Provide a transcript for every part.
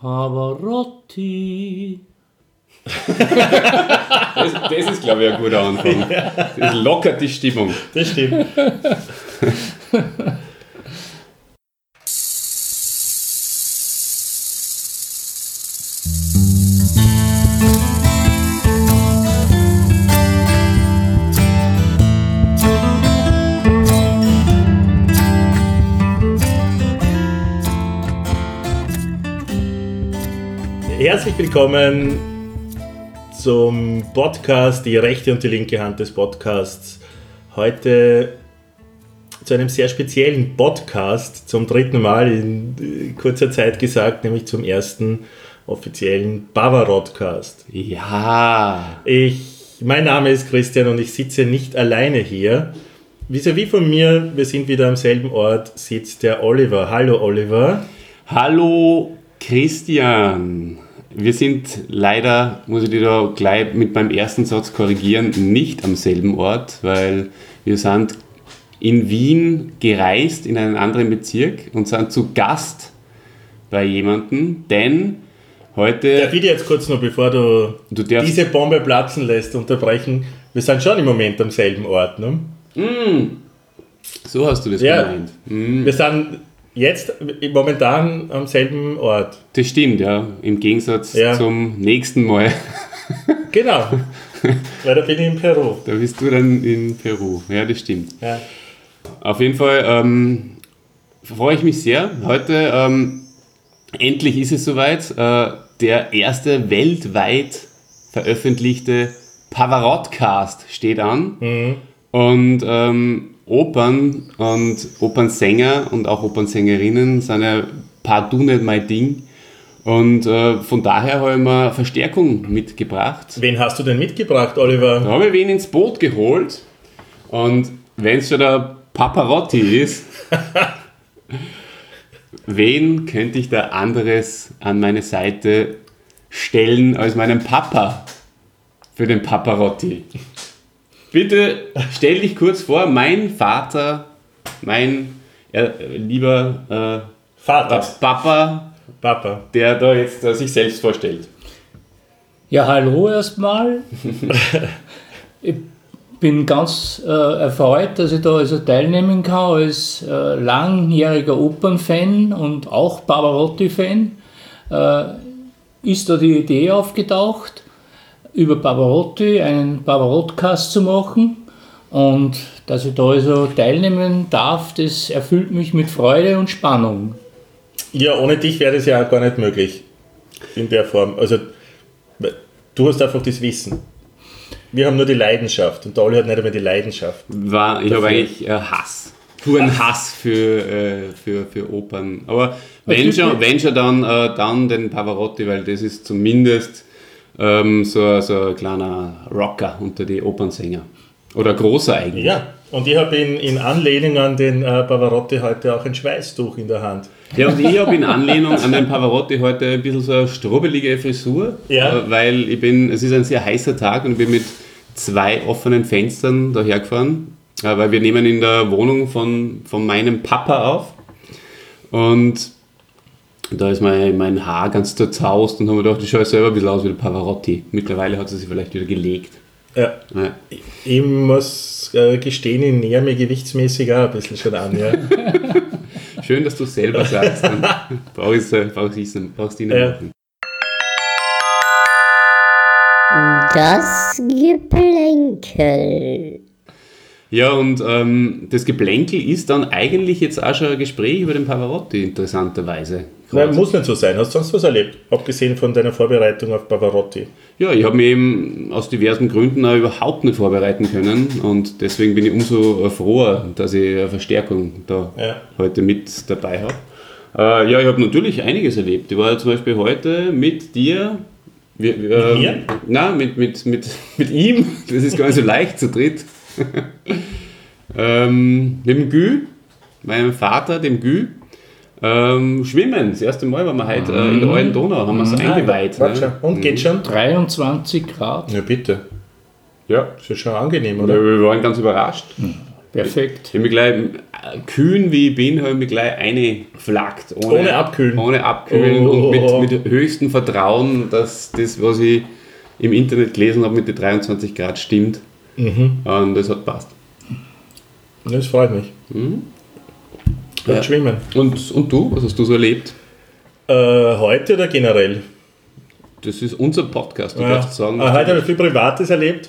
Pavarotti. Das ist, glaube ich, ein guter Anfang. Das lockert die Stimmung. Das stimmt. Herzlich willkommen zum Podcast, die rechte und die linke Hand des Podcasts. Heute zu einem sehr speziellen Podcast, zum dritten Mal in kurzer Zeit gesagt, nämlich zum ersten offiziellen Pavarotcast. Ja. Mein Name ist Christian und ich sitze nicht alleine hier. Vis-à-vis von mir, wir sind wieder am selben Ort, sitzt der Oliver. Hallo Oliver. Hallo Christian. Wir sind leider, muss ich dich da gleich mit meinem ersten Satz korrigieren, nicht am selben Ort, weil wir sind in Wien gereist, in einen anderen Bezirk und sind zu Gast bei jemandem, denn heute... Darf ich dir jetzt kurz noch, bevor du diese Bombe platzen lässt, unterbrechen, wir sind schon im Moment am selben Ort, ne? So hast du das gemeint. Wir sind jetzt momentan am selben Ort. Das stimmt, ja. Im Gegensatz zum nächsten Mal. Genau. Weil da bin ich in Peru. Da bist du dann in Peru. Ja, das stimmt. Ja. Auf jeden Fall freue ich mich sehr. Heute endlich ist es soweit. Der erste weltweit veröffentlichte Pavarotcast steht an. Mhm. Und Opern und Opernsänger und auch Opernsängerinnen sind ja partout nicht mein Ding. Und von daher habe ich mir Verstärkung mitgebracht. Wen hast du denn mitgebracht, Oliver? Da habe ich wen ins Boot geholt. Und wenn es schon der Pavarotti ist, wen könnte ich da anderes an meine Seite stellen als meinen Papa für den Pavarotti? Bitte stell dich kurz vor, mein Vater, mein lieber Vater. Papa, der da jetzt sich selbst vorstellt. Ja, hallo erstmal. Ich bin ganz erfreut, dass ich da also teilnehmen kann als langjähriger Opernfan und auch Pavarotti-Fan. Ist da die Idee aufgetaucht, über Pavarotti einen Pavarotcast zu machen, und dass ich da also teilnehmen darf, das erfüllt mich mit Freude und Spannung. Ja, ohne dich wäre das ja auch gar nicht möglich in der Form. Also du hast einfach das Wissen. Wir haben nur die Leidenschaft und der Oli hat nicht einmal die Leidenschaft. Ich habe eigentlich puren Hass für Opern. Aber wenn schon dann den Pavarotti, weil das ist zumindest so ein kleiner Rocker unter die Opernsänger. Oder großer eigentlich. Ja, und ich habe in Anlehnung an den Pavarotti heute auch ein Schweißtuch in der Hand. Ja, und ich habe in Anlehnung an den Pavarotti heute ein bisschen so eine strubbelige Frisur, weil es ist ein sehr heißer Tag und ich bin mit 2 offenen Fenstern dahergefahren, weil wir nehmen in der Wohnung von meinem Papa auf. Und da ist mein Haar ganz zerzaust und haben wir gedacht, ich schaue selber ein bisschen aus wie der Pavarotti. Mittlerweile hat sie sich vielleicht wieder gelegt. Ja. Ich muss gestehen, ich näher mir gewichtsmäßig auch ein bisschen schon an. Ja. Schön, dass du es selber sagst. Dann brauchst du nicht machen. Das Geplänkel. Ja, und das Geplänkel ist dann eigentlich jetzt auch schon ein Gespräch über den Pavarotti, interessanterweise. Nein, muss nicht so sein. Hast du sonst was erlebt? Abgesehen von deiner Vorbereitung auf Pavarotti. Ja, ich habe mich eben aus diversen Gründen auch überhaupt nicht vorbereiten können. Und deswegen bin ich umso froher, dass ich eine Verstärkung da heute mit dabei habe. Ja, ich habe natürlich einiges erlebt. Ich war zum Beispiel heute mit dir. Mit mir? Nein, mit ihm. Das ist gar nicht so leicht zu dritt. Mit dem Gü, meinem Vater, dem Gü. Schwimmen, das erste Mal waren wir heute in der Alten Donau, haben wir es eingeweiht. Ne? Und geht schon? 23 Grad. Ja, bitte. Ja. Das ist schon angenehm, oder? Wir waren ganz überrascht. Perfekt. Ich habe mich gleich, kühn wie ich bin, habe ich mich gleich eingeflaggt. Ohne abkühlen. Ohne abkühlen und mit höchstem Vertrauen, dass das, was ich im Internet gelesen habe, mit den 23 Grad stimmt. Und das hat passt. Das freut mich. Ja. Schwimmen. Und du? Was hast du so erlebt? Heute oder generell? Das ist unser Podcast, du darfst sagen. Heute habe ich viel Privates erlebt,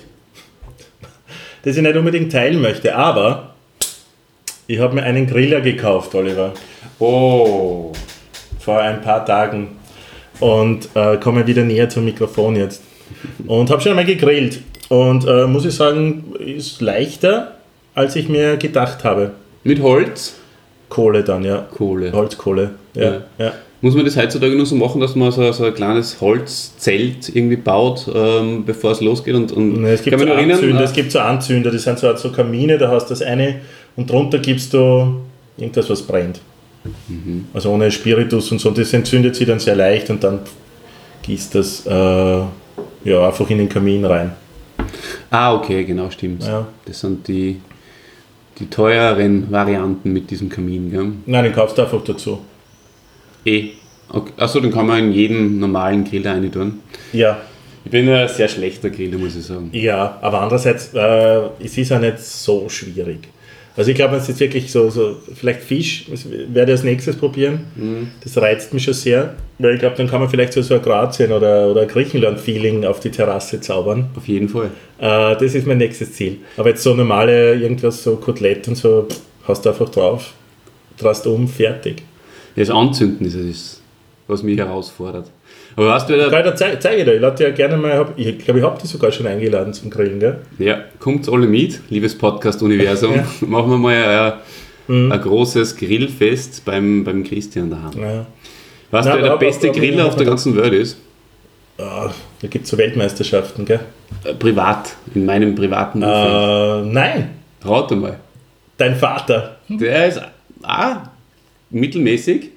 das ich nicht unbedingt teilen möchte, aber ich habe mir einen Griller gekauft, Oliver. Oh. Vor ein paar Tagen und komme wieder näher zum Mikrofon jetzt. Und habe schon einmal gegrillt und muss ich sagen, ist leichter, als ich mir gedacht habe. Mit Holz? Kohle dann, ja. Kohle. Holzkohle, ja. Muss man das heutzutage nur so machen, dass man so ein kleines Holzzelt irgendwie baut, bevor es losgeht? Es gibt so Anzünder, das sind so Kamine, da hast du das eine und drunter gibst du irgendwas, was brennt. Also ohne Spiritus und so, das entzündet sich dann sehr leicht und dann gießt das einfach in den Kamin rein. Ah, okay, genau, stimmt. Ja. Das sind die teureren Varianten mit diesem Kamin, gell? Nein, den kaufst du einfach dazu. Okay. Achso, den kann man in jeden normalen Griller rein tun. Ja. Ich bin ein sehr schlechter Griller, muss ich sagen. Ja, aber andererseits, es ist ja nicht so schwierig. Also ich glaube, es ist wirklich so vielleicht Fisch, das werde ich als nächstes probieren. Das reizt mich schon sehr, weil ich glaube, dann kann man vielleicht so ein Kroatien- oder Griechenland-Feeling auf die Terrasse zaubern. Auf jeden Fall. Das ist mein nächstes Ziel. Aber jetzt so normale, irgendwas so Kotelett und so, hast du einfach drauf, drast fertig. Das Anzünden ist es, was mich herausfordert. Aber weißt du, Da zeige ich dir, ich lade dir gerne mal, ich glaube, ich habe dich sogar schon eingeladen zum Grillen, gell? ja, kommt alle mit, liebes Podcast-Universum. Ja. Machen wir mal ein großes Grillfest beim Christian daheim. Ja. Weißt du, wer der beste aber Griller auf der ganzen Welt ist? Da gibt es so Weltmeisterschaften, gell? Privat, in meinem privaten Umfeld. Nein, Rat einmal. dein Vater. Der ist mittelmäßig.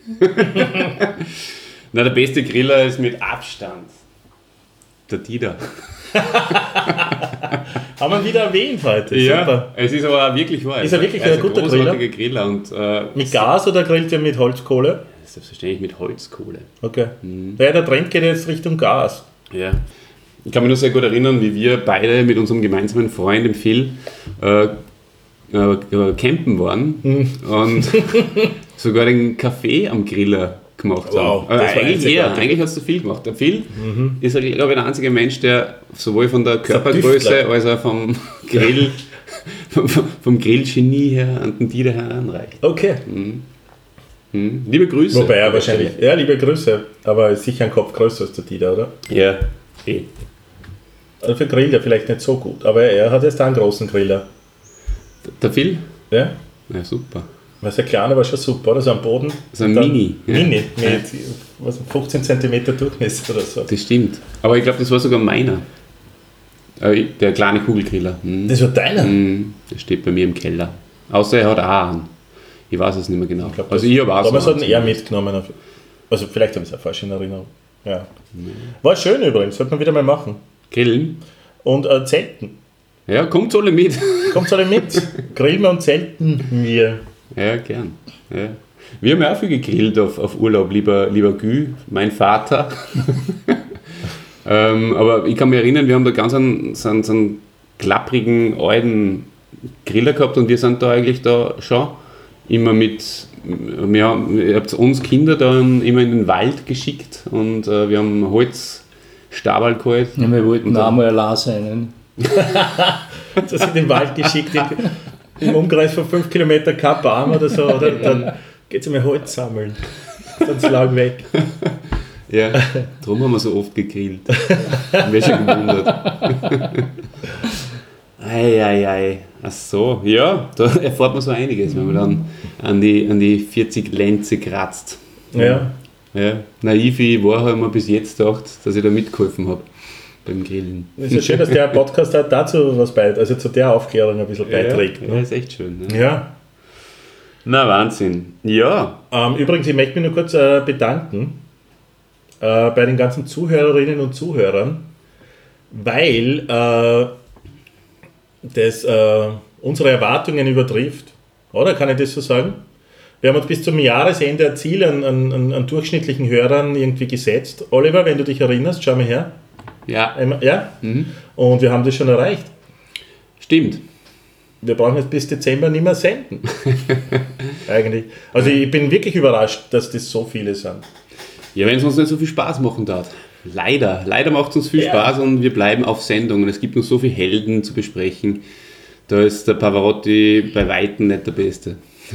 Na, der beste Griller ist mit Abstand der Dieter. Haben wir wieder erwähnt heute. Super. Es ist aber auch wirklich wahr. Ist er wirklich ein ein guter großartiger Griller? Und, Mit Gas oder grillt ihr mit Holzkohle? selbstverständlich mit Holzkohle. Okay. Ja, der Trend geht jetzt Richtung Gas. Ja. Ich kann mich nur sehr gut erinnern, wie wir beide mit unserem gemeinsamen Freund, dem Phil, campen waren und sogar den Kaffee am Griller gemacht Wow, haben. das war Eigentlich hast du viel gemacht. Der Phil ist, glaube ich, der einzige Mensch, der sowohl von der Körpergröße Büftler. als auch vom Grill, vom Grillgenie her an den Dieter heranreicht. Okay. Liebe Grüße. Wobei er wahrscheinlich, ja, liebe Grüße, aber ist sicher ein Kopf größer als der Dieter, oder? Ja. Also für Griller vielleicht nicht so gut, aber er hat jetzt einen großen Griller. Der Phil? Ja? Ja, super. Weil der kleine war schon super, oder? So am Boden. So ein Und dann- Mini. Mini, mit 15 cm Durchmesser oder so. Das stimmt. Aber ich glaube, das war sogar meiner. Der kleine Kugelgriller. Das war deiner? Der steht bei mir im Keller. Außer er hat auch einen. Ich weiß es nicht mehr genau. glaub, Also ich habe auch damals so hat ihn er mitgenommen. Also vielleicht habe ich es auch falsch in Erinnerung. Ja. War schön übrigens, sollte man wieder mal machen. Grillen. Und Zelten. Ja, kommt alle mit. Kommt alle mit. Grillen wir und zelten wir. Ja, gern. Ja. Wir haben ja auch viel gegrillt auf Urlaub, lieber Gü, mein Vater. Aber ich kann mich erinnern, wir haben da ganz einen klapprigen, alten Griller gehabt und wir sind da eigentlich da schon immer ihr habt uns Kinder dann immer in den Wald geschickt und wir haben Holzstabal geholt. Ja, wir wollten auch mal allein sein. Das in den Wald geschickt, im Umkreis von 5 Kilometern kein Baum oder so, oder? Dann geht es einmal Holz sammeln. Dann ist lang weg. Ja, darum haben wir so oft gegrillt. Haben wir schon gewundert. Ei. Ach so, ja, da erfährt man so einiges, wenn man dann an die 40 Lenze kratzt. Ja. Ja, naiv wie ich war, habe ich mir bis jetzt gedacht, dass ich da mitgeholfen habe beim Grillen. Es ist ja schön, dass der Podcast auch dazu was beiträgt, also zu der Aufklärung ein bisschen beiträgt. Ja, ist echt schön. Ne? Ja. Na, Wahnsinn. Ja. Übrigens, ich möchte mich nur kurz bedanken bei den ganzen Zuhörerinnen und Zuhörern, weil das unsere Erwartungen übertrifft. Oder kann ich das so sagen? Wir haben uns bis zum Jahresende ein Ziel an durchschnittlichen Hörern irgendwie gesetzt. Oliver, wenn du dich erinnerst, schau mal her. Ja. Ja? Und wir haben das schon erreicht. Stimmt. Wir brauchen jetzt bis Dezember nicht mehr senden. Eigentlich. Also ich bin wirklich überrascht, dass das so viele sind. Ja, wenn es uns nicht so viel Spaß machen darf. Leider macht es uns viel Spaß und wir bleiben auf Sendung. Und es gibt noch so viele Helden zu besprechen. Da ist der Pavarotti bei Weitem nicht der Beste.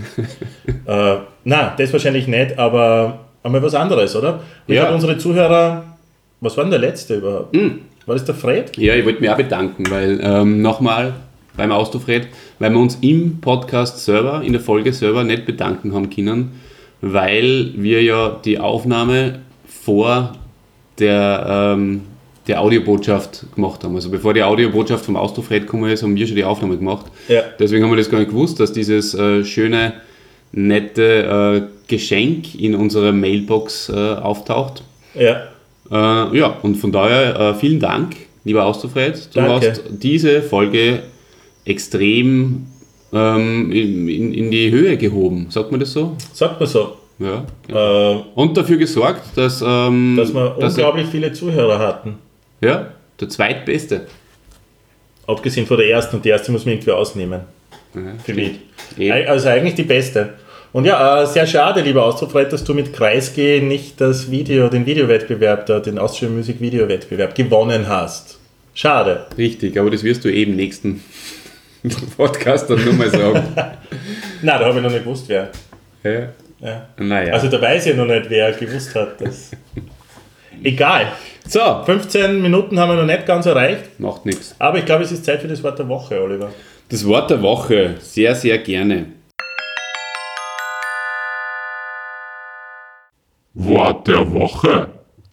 Nein, das wahrscheinlich nicht, aber einmal was anderes, oder? Ich glaube, unsere Zuhörer, was war denn der letzte überhaupt? War das der Fred? Ja, ich wollte mich auch bedanken, weil nochmal beim Austrofred, weil wir uns im Podcast selber, in der Folge selber nicht bedanken haben können, weil wir ja die Aufnahme vor der Audiobotschaft gemacht haben. Also bevor die Audiobotschaft vom Austrofred gekommen ist, haben wir schon die Aufnahme gemacht. Ja. Deswegen haben wir das gar nicht gewusst, dass dieses schöne, nette Geschenk in unserer Mailbox auftaucht. Ja. Ja, und von daher vielen Dank, lieber Austrofred. Du Danke. hast diese Folge extrem in die Höhe gehoben. Sagt man das so? Sagt man so. Ja. Und dafür gesorgt, dass Dass wir unglaublich viele Zuhörer hatten. Ja, der zweitbeste. Abgesehen von der ersten, und die erste muss man irgendwie ausnehmen. Ja, Für mich. Eben. Also eigentlich die beste. Und ja, sehr schade, lieber Austrofred, dass du mit Kreisky nicht den Videowettbewerb, den Austrian Music Videowettbewerb gewonnen hast. Schade. Richtig, aber das wirst du eben nächsten Podcast dann nur mal sagen. Nein, da habe ich noch nicht gewusst, wer. Ja. Ja. Naja. Also da weiß ich noch nicht, wer gewusst hat. Das. Egal. So, 15 Minuten haben wir noch nicht ganz erreicht, macht nichts. aber ich glaube, es ist Zeit für das Wort der Woche, Oliver. Das Wort der Woche, sehr, sehr gerne. Wort der Woche.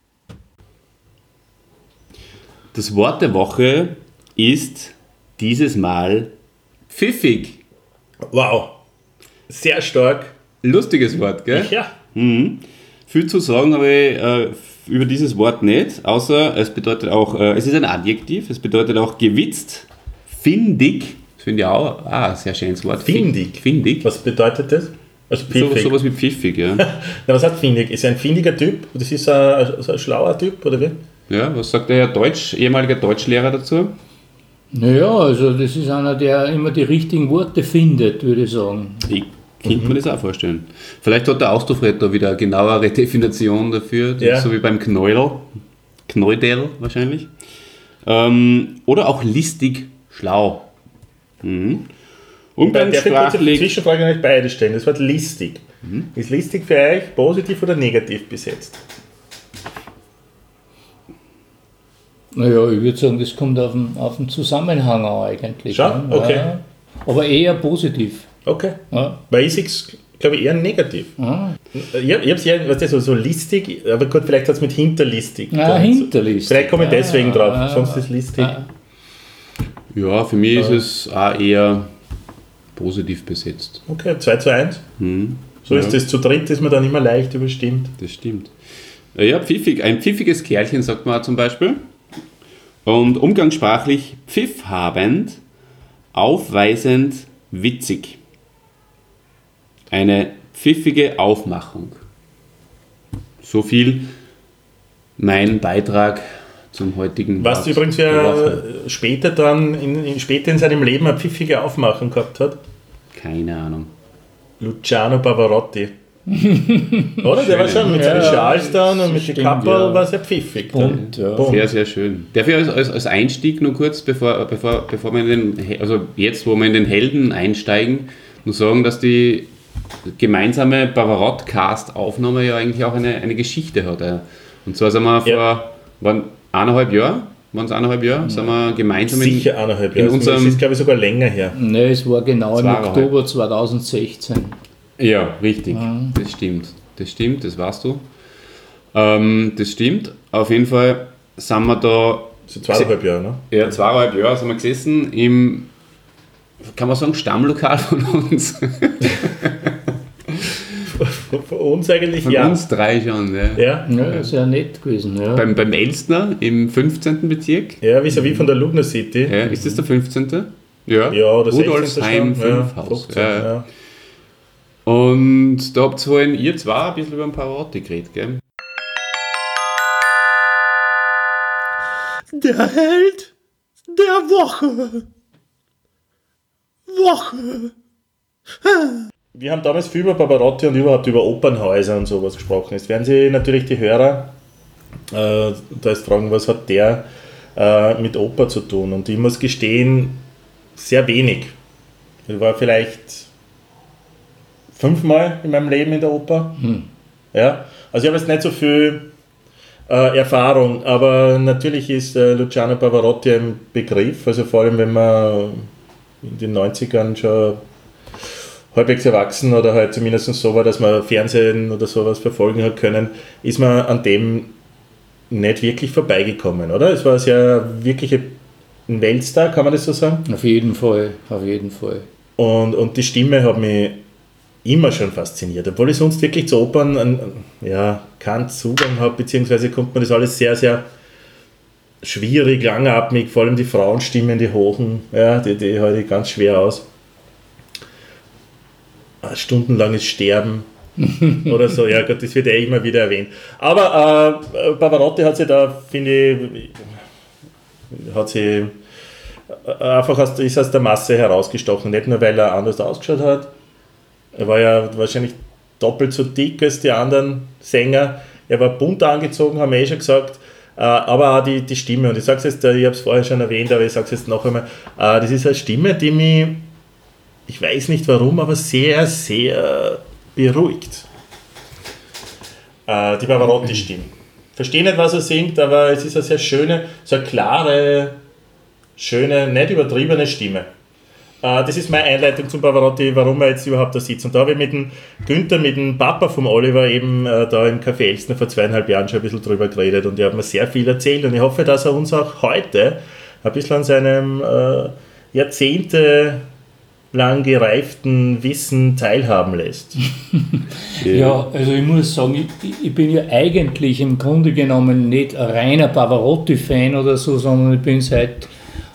Das Wort der Woche ist dieses Mal pfiffig. Wow. Sehr stark. Lustiges Wort, gell? Ja. Viel zu sagen habe ich über dieses Wort nicht, außer es bedeutet auch, es ist ein Adjektiv, es bedeutet auch gewitzt, findig, das finde ich auch ein sehr schönes Wort. Findig? Findig. Was bedeutet das? Also pfiffig. Sowas wie pfiffig, ja. Na, was hat findig? Ist er ein findiger Typ? Das ist ein schlauer Typ, oder wie? Ja, was sagt der Herr ehemaliger Deutschlehrer dazu? Naja, also das ist einer, der immer die richtigen Worte findet, würde ich sagen. Ich könnte mir das auch vorstellen. Vielleicht hat der Austrofred da wieder eine genauere Definition dafür, Ja. so wie beim Knäudel wahrscheinlich. Oder auch listig schlau. Darf ich kurz eine Umgangssprachlich. Zwischenfrage nicht beide stellen? Das Wort listig. Ist listig für euch positiv oder negativ besetzt? Naja, ich würde sagen, das kommt auf den Zusammenhang an eigentlich. Schon? ne? Okay. Ja. Aber eher positiv. Okay. Ja. Weil ich sehe es, glaube ich, eher negativ. Ich habe es eher, weißt du, so listig, aber gut, vielleicht hat es mit hinterlistig. Ja, hinterlistig. Vielleicht komme ich deswegen drauf, Ja. sonst ist listig. Ja, für mich ist es auch eher positiv besetzt. Okay, 2:1. So Ja. ist das. Zu dritt ist man dann immer leicht überstimmt. Das stimmt. Ja, pfiffig. Ein pfiffiges Kerlchen, sagt man auch zum Beispiel. Und umgangssprachlich pfiffhabend, aufweisend, witzig. Eine pfiffige Aufmachung. So viel mein Beitrag zum heutigen Weißt du Wort übrigens, der wer Woche. später dann, später in seinem Leben eine pfiffige Aufmachung gehabt hat? Keine Ahnung. Luciano Pavarotti. Oder? Der war schon mit seinen Schals dann und mit den stimmt, Kappel ja. war sehr pfiffig. Dann. Bunt, ja. Bunt. Sehr, sehr schön. Darf ich als Einstieg nur kurz, bevor wir also jetzt, wo wir in den Helden einsteigen, nur sagen, dass die gemeinsame Pavarotti-Cast-Aufnahme ja eigentlich auch eine Geschichte hat. Und zwar sind wir waren 1,5 Jahre, sind wir gemeinsam Sicher 1,5 in Jahre. unserem- Das ist, glaube ich, sogar länger her. Ne, es war genau im 2,5. Oktober 2016. Ja, richtig. Das stimmt, das weißt du. Das stimmt. Auf jeden Fall sind wir da, So 2,5 Jahre, ne? ja, 2,5 Jahre sind wir gesessen im, kann man sagen, Stammlokal von uns. Von uns eigentlich, Von ja. uns drei schon, ja. Ja, Ja, sehr nett gewesen. Ja. Beim Elstner im 15. Bezirk. ja vis-à-vis von der Lugner City. Ja, ist das der 15.? Ja, oder Rudolfsheim 16. schon. 5 Haus. 15, ja. Und da habt ihr vorhin, ihr zwei, ein bisschen über den Pavarotti geredet, gell? Der Held der Woche. Wir haben damals viel über Pavarotti und überhaupt über Opernhäuser und sowas gesprochen. Jetzt werden Sie natürlich die Hörer da ist fragen, was hat der mit Oper zu tun? Und ich muss gestehen, sehr wenig. Ich war vielleicht 5-mal in meinem Leben in der Oper. Ja, also ich habe jetzt nicht so viel Erfahrung, aber natürlich ist Luciano Pavarotti ein Begriff, also vor allem wenn man in den 90ern schon halbwegs erwachsen oder halt zumindest so war, dass man Fernsehen oder sowas verfolgen hat können, ist man an dem nicht wirklich vorbeigekommen, oder? Es war sehr wirklich ein Weltstar, kann man das so sagen? Auf jeden Fall, auf jeden Fall. Und die Stimme hat mich immer schon fasziniert, obwohl ich sonst wirklich zu Opern keinen Zugang habe, beziehungsweise kommt mir das alles sehr, sehr schwierig, langatmig, vor allem die Frauenstimmen, die hohen, ja, die halte ich ganz schwer aus. Stundenlanges Sterben oder so, ja Gott, das wird ja immer wieder erwähnt. Aber Pavarotti hat sich da, finde ich, ist aus der Masse herausgestochen, nicht nur weil er anders ausgeschaut hat, er war ja wahrscheinlich doppelt so dick als die anderen Sänger, er war bunt angezogen, haben wir schon gesagt, aber auch die Stimme, und ich sage es jetzt, ich habe es vorher schon erwähnt, aber ich sage es jetzt noch einmal, das ist eine Stimme, die mich, ich weiß nicht warum, aber sehr, sehr beruhigt. Die Pavarotti-Stimme. Ich verstehe nicht, was er singt, aber es ist eine sehr schöne, so eine klare, schöne, nicht übertriebene Stimme. Das ist meine Einleitung zum Pavarotti, warum er jetzt überhaupt da sitzt. Und da habe ich mit dem Günther, mit dem Papa vom Oliver eben da im Café Elstner vor 2,5 Jahren schon ein bisschen drüber geredet und er hat mir sehr viel erzählt und ich hoffe, dass er uns auch heute ein bisschen an seinem jahrzehntelang gereiften Wissen teilhaben lässt. Ja, also ich muss sagen, ich bin ja eigentlich im Grunde genommen nicht ein reiner Pavarotti-Fan oder so, sondern ich bin seit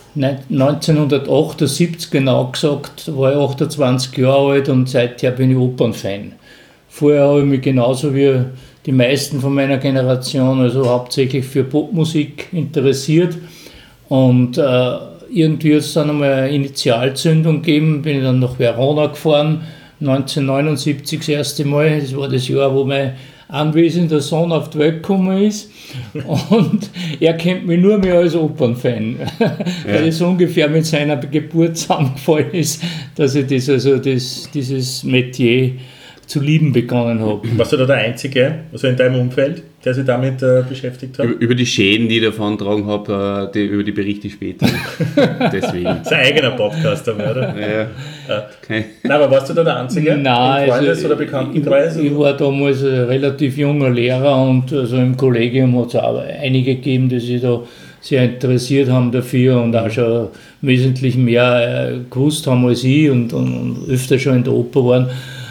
1978 genau gesagt, war ich 28 Jahre alt und seither bin ich Opernfan. Vorher habe ich mich genauso wie die meisten von meiner Generation, also hauptsächlich für Popmusik interessiert und irgendwie hat es dann einmal eine Initialzündung gegeben, bin ich dann nach Verona gefahren, 1979 das erste Mal, das war das Jahr, wo mein anwesender Sohn auf die Welt gekommen ist und er kennt mich nur mehr als Opernfan, weil das ungefähr mit seiner Geburt zusammengefallen ist, dass ich dieses Metier zu lieben begonnen habe. Warst du da der Einzige, also in deinem Umfeld, der sich damit beschäftigt hat? Über die Schäden, die ich davon getragen habe, über die berichte ich später. Deswegen. Das ist ein eigener Podcast, oder? Ja. Okay. Nein, aber warst du da der Einzige? Nein, im Freundes- oder Bekanntenkreis? Ich war damals ein relativ junger Lehrer und also im Kollegium hat es auch einige gegeben, die sich da sehr interessiert haben dafür und auch schon wesentlich mehr gewusst haben als ich und öfter schon in der Oper waren.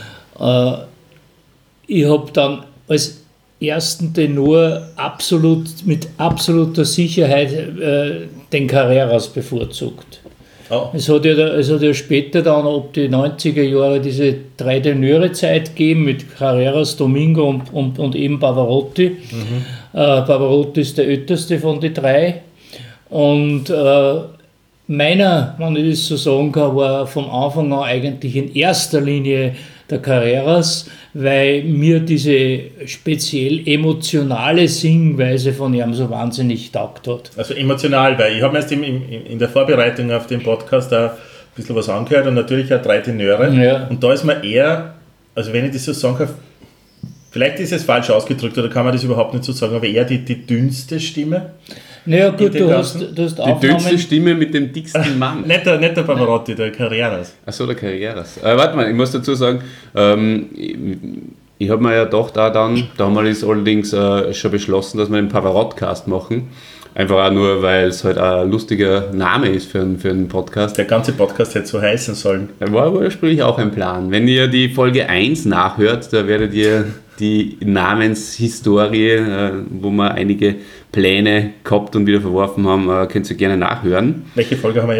Ich habe dann als ersten Tenor mit absoluter Sicherheit den Carreras bevorzugt. Oh. Es hat ja später dann ab die 90er Jahre diese 3 Tenöre-Zeit gegeben mit Carreras, Domingo und eben Pavarotti. Pavarotti ist der älteste von den 3. Und meiner, wenn ich das so sagen kann, war von Anfang an eigentlich in erster Linie der Carreras, weil mir diese speziell emotionale Singweise von ihm so wahnsinnig taugt hat. Also emotional, weil ich habe mir erst in der Vorbereitung auf den Podcast auch ein bisschen was angehört und natürlich auch 3 Tenöre. Ja. Und da ist man eher, also wenn ich das so sagen kann, vielleicht ist es falsch ausgedrückt oder kann man das überhaupt nicht so sagen, aber eher die dünnste Stimme. Naja gut, du hast Die Aufnahmen... dünnste Stimme mit dem dicksten Mann. Nicht der Pavarotti, der Carreras. Achso, der Carreras. Warte mal, ich muss dazu sagen, ich habe mir ja doch damals allerdings schon beschlossen, dass wir einen Pavarotti-Cast machen. Einfach auch nur, weil es halt ein lustiger Name ist für einen Podcast. Der ganze Podcast hätte so heißen sollen. War ursprünglich auch ein Plan. Wenn ihr die Folge 1 nachhört, da werdet ihr die Namenshistorie, wo wir einige Pläne gehabt und wieder verworfen haben, könnt ihr gerne nachhören. Welche Folge haben wir jetzt?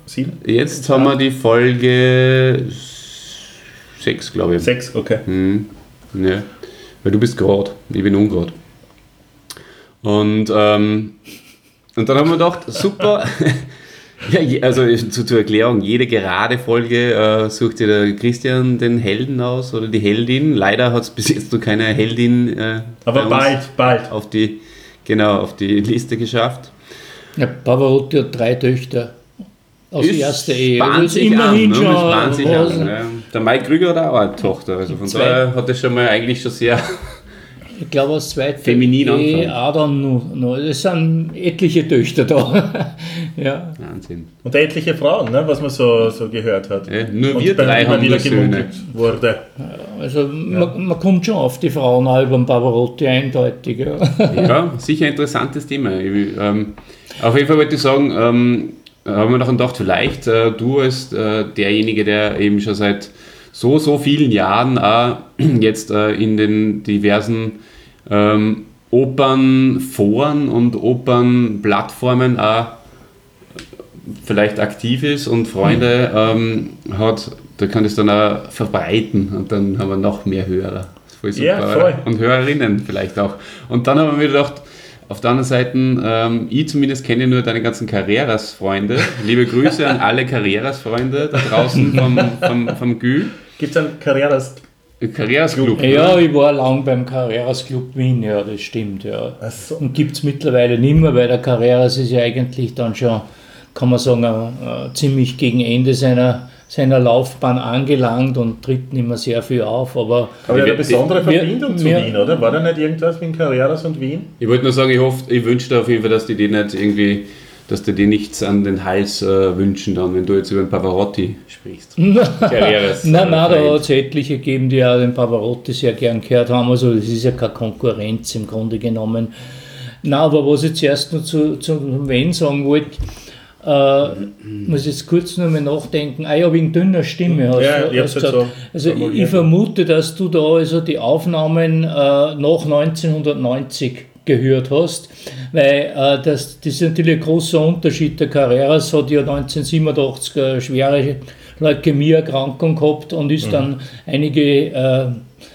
7? Jetzt haben wir die Folge 6, glaube ich. 6, okay. Ja. Weil du bist gerade, ich bin ungerade. Und dann haben wir gedacht, super. Ja, also zur Erklärung, jede gerade Folge sucht dir der Christian den Helden aus oder die Heldin. Leider hat es bis jetzt noch keine Heldin aber bald auf die Liste geschafft. Ja, Pavarotti hat 3 Töchter aus erster Ehe. Spannt sich immerhin an, schon spannt sich was. an, ja. Der Mike Krüger hat auch eine Tochter, also von daher hat das schon mal eigentlich schon sehr Ich glaube, aus zweiter feminin Ehe angefangen. auch dann noch. Es sind etliche Töchter da. Ja. Wahnsinn. und etliche Frauen, ne, was man so gehört hat. Ja, nur Und wir drei immer haben wieder nur Söhne. gemunkelt wurde. Also man kommt schon auf die Frauen auch über den Pavarotti eindeutig. Ja. Ja, sicher ein interessantes Thema. Auf jeden Fall wollte ich sagen, haben wir noch gedacht, vielleicht du als derjenige, der eben schon seit so vielen Jahren jetzt in den diversen Opernforen und Opernplattformen auch vielleicht aktiv ist und Freunde hat, da kann das dann auch verbreiten und dann haben wir noch mehr Hörer. Das ist voll super. Ja, voll. Und Hörerinnen vielleicht auch. Und dann haben wir gedacht, auf der anderen Seite, ich zumindest kenne nur deine ganzen Carreras-Freunde. Liebe Grüße an alle Carreras-Freunde da draußen vom Gü. Gibt es einen Carreras-Club. Ja, ich war lang beim Carreras Club Wien, ja, das stimmt, ja. Ach so. Und gibt es mittlerweile nicht mehr, weil der Carreras ist ja eigentlich dann schon, kann man sagen, ziemlich gegen Ende seiner Laufbahn angelangt und tritt nicht mehr sehr viel auf. Aber er hat eine besondere wir- Verbindung zu wir- Wien, oder? War da nicht irgendwas mit Carreras und Wien? Ich wollte nur sagen, ich wünsche dir auf jeden Fall, dass die nicht irgendwie, dass die dir nichts an den Hals wünschen dann, wenn du jetzt über den Pavarotti sprichst. Carreras. Nein, da hat es etliche gegeben, die auch den Pavarotti sehr gern gehört haben. Also das ist ja keine Konkurrenz im Grunde genommen. Nein, aber was ich zuerst noch zu Wen sagen wollte, muss jetzt kurz noch mal nachdenken. Ja, wegen dünner Stimme hast Ja, du ich hab's gesagt. jetzt so Also formuliert. ich vermute, dass du da also die Aufnahmen nach 1990 gehört hast, weil das ist natürlich ein großer Unterschied. Der Carreras hat ja 1987 eine schwere Leukämie-Erkrankung gehabt und ist dann einige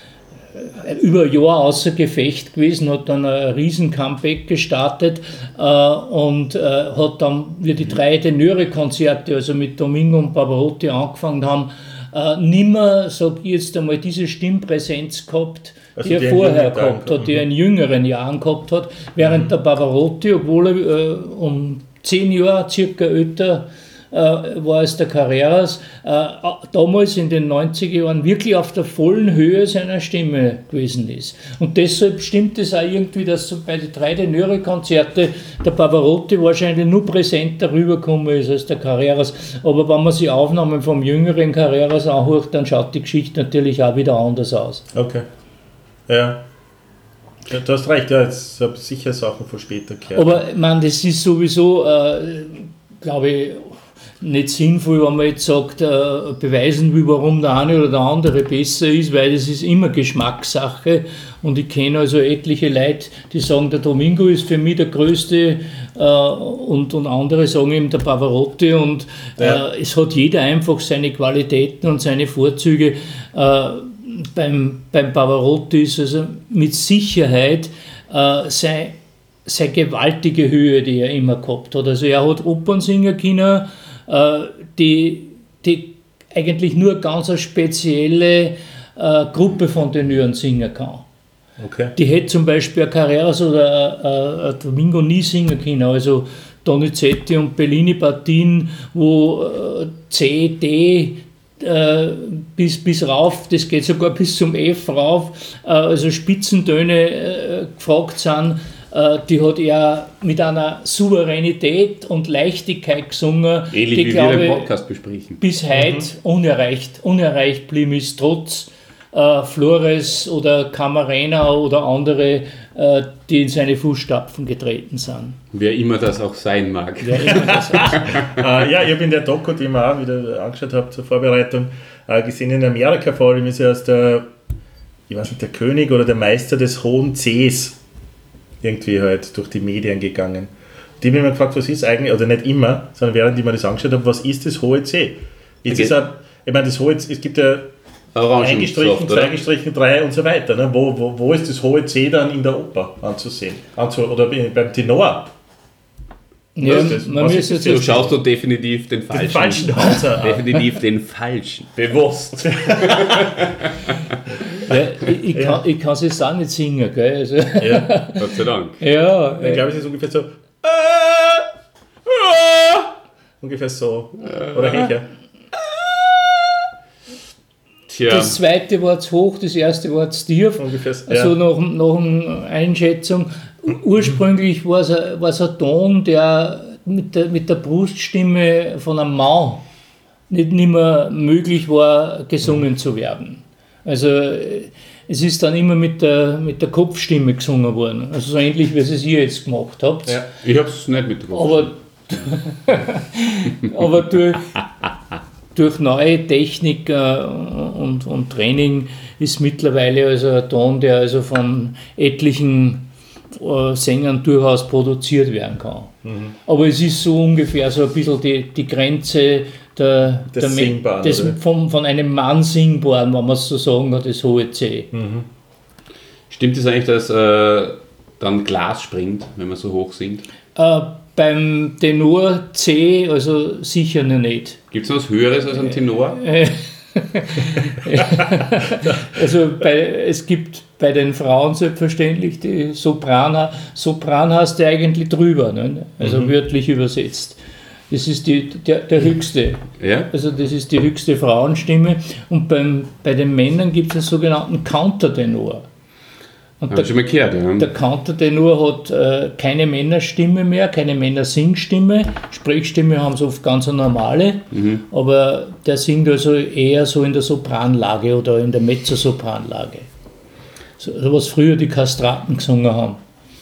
über ein Jahr außer Gefecht gewesen, hat dann ein riesen Comeback gestartet und hat dann, wie die 3 Tenöre-Konzerte, also mit Domingo und Pavarotti angefangen haben, nimmer, sag ich jetzt einmal, diese Stimmpräsenz gehabt, Also die er die in vorher jungen gehabt Tagen, hat, die er in jüngeren Jahren gehabt hat, während der Pavarotti, obwohl er um 10 Jahre circa älter war als der Carreras, damals in den 90er Jahren wirklich auf der vollen Höhe seiner Stimme gewesen ist. Und deshalb stimmt es auch irgendwie, dass so bei den 3 Tenöre-Konzerte der Pavarotti wahrscheinlich nur präsenter rübergekommen ist als der Carreras. Aber wenn man sich Aufnahmen vom jüngeren Carreras anhört, dann schaut die Geschichte natürlich auch wieder anders aus. Okay. Ja. Ja, du hast recht, ja, jetzt habe ich sicher Sachen von später gehört. Aber ich meine, das ist sowieso, glaube ich, nicht sinnvoll, wenn man jetzt sagt, beweisen will, warum der eine oder der andere besser ist, weil das ist immer Geschmackssache. Und ich kenne also etliche Leute, die sagen, der Domingo ist für mich der Größte und andere sagen eben der Pavarotti. Und es hat jeder einfach seine Qualitäten und seine Vorzüge. Beim Pavarotti ist also mit Sicherheit seine gewaltige Höhe, die er immer gehabt hat. Also er hat Opern singen können, die eigentlich nur ganz eine spezielle Gruppe von Tenören singen kann. Okay. Die hätte zum Beispiel ein Carreras oder ein Domingo nie singen können. Also Donizetti und Bellini-Partien, wo C, D bis rauf, das geht sogar bis zum F rauf, also Spitzentöne gefragt sind, die hat er mit einer Souveränität und Leichtigkeit gesungen, Ähnlich die, wie glaube wir ich, den Podcast besprechen. bis heute unerreicht blieben ist, trotz Flores oder Camarena oder andere, die in seine Fußstapfen getreten sind. Wer immer das auch sein mag. Wer immer das ist. Ja, ich habe in der Doku, die ich mir auch wieder angeschaut habe zur Vorbereitung, gesehen, in Amerika vor allem ist er als der König oder der Meister des hohen Cs irgendwie halt durch die Medien gegangen. Die haben mich immer gefragt, was ist eigentlich, oder nicht immer, sondern während ich mir das angeschaut habe, was ist das hohe C? Jetzt Okay. ist ich meine, das hohe C, es gibt ja eingestrichen, Orangensaft, oder? zweigestrichen, 3 und so weiter. Ne? Wo ist das hohe C dann in der Oper anzusehen? Oder beim Tenor? Ja, Was ist das? man Was müsste ist Du jetzt schaust du definitiv den Den falschen. falschen Hauser an. Definitiv den falschen. Bewusst. ja, ich kann es jetzt auch nicht singen, gell? Also, Ja. Gott sei Dank. ja, Ich glaube, es ist ungefähr so. Ungefähr so. Oder Hecher. Tja, das zweite war zu hoch, das erste war zu tief. Ungefähr so. Also nach einer Einschätzung. Ursprünglich war es ein Ton, der mit der Bruststimme von einem Mann nicht mehr möglich war, gesungen zu werden. Also es ist dann immer mit der Kopfstimme gesungen worden. Also so ähnlich, wie es ihr jetzt gemacht habt. Ja. ich habe es nicht mitbekommen. Aber durch neue Technik und Training ist mittlerweile also ein Ton, der also von etlichen Sängern durchaus produziert werden kann. Aber es ist so ungefähr so ein bisschen die Grenze des Singbaren, oder? von einem Mann Singbaren, wenn man es so sagen kann, das hohe C. Stimmt es eigentlich, dass dann Glas springt, wenn man so hoch singt? Beim Tenor C, also sicher noch nicht. Gibt es noch was Höheres als ein Tenor? Also es gibt bei den Frauen selbstverständlich die Sopran. Sopran heißt ja eigentlich drüber, ne? Also wörtlich übersetzt. Das ist der höchste. Ja? Also das ist die höchste Frauenstimme. Und bei den Männern gibt es einen sogenannten Countertenor. Und Habe ich schon mal gehört, ja. der Countertenor hat keine Männerstimme mehr, keine Männersingstimme. Sprechstimme haben sie oft ganz eine normale, aber der singt also eher so in der Sopranlage oder in der Mezzosopranlage. So was früher die Kastraten gesungen haben.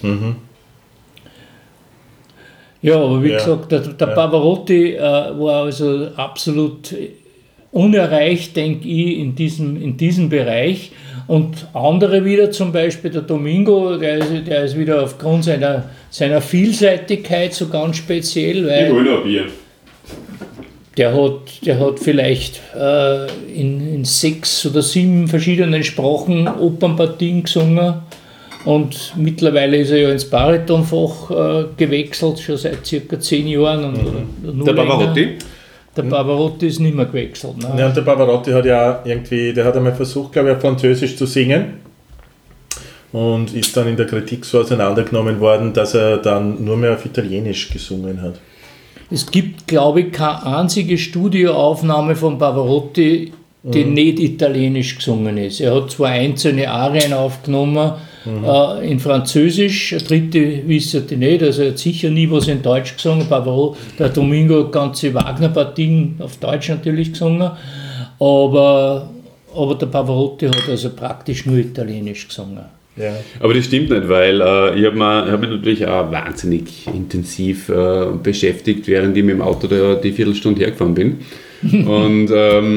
Ja, aber wie Ja. gesagt, der Pavarotti war also absolut unerreicht, denke ich, in diesem Bereich. Und andere wieder, zum Beispiel der Domingo, der ist wieder aufgrund seiner Vielseitigkeit so ganz speziell, weil hole noch ein Bier. der hat vielleicht in 6 oder 7 verschiedenen Sprachen Opernpartien gesungen. Und mittlerweile ist er ja ins Baritonfach gewechselt, schon seit circa 10 Jahren. Und nur Der länger. Pavarotti? Der Pavarotti ist nicht mehr gewechselt. Ne? Ja, und der Pavarotti hat ja irgendwie, der hat einmal versucht, glaube ich, auf Französisch zu singen und ist dann in der Kritik so auseinandergenommen worden, dass er dann nur mehr auf Italienisch gesungen hat. Es gibt, glaube ich, keine einzige Studioaufnahme von Pavarotti, die nicht italienisch gesungen ist. Er hat zwar einzelne Arien aufgenommen in Französisch, eine dritte wisst ihr nicht, also er hat sicher nie was in Deutsch gesungen. Pavarotti, der Domingo hat ganze Wagner-Partien auf Deutsch natürlich gesungen, aber der Pavarotti hat also praktisch nur italienisch gesungen. Ja. Aber das stimmt nicht, weil ich hab mich natürlich auch wahnsinnig intensiv beschäftigt, während ich mit dem Auto die Viertelstunde hergefahren bin. Und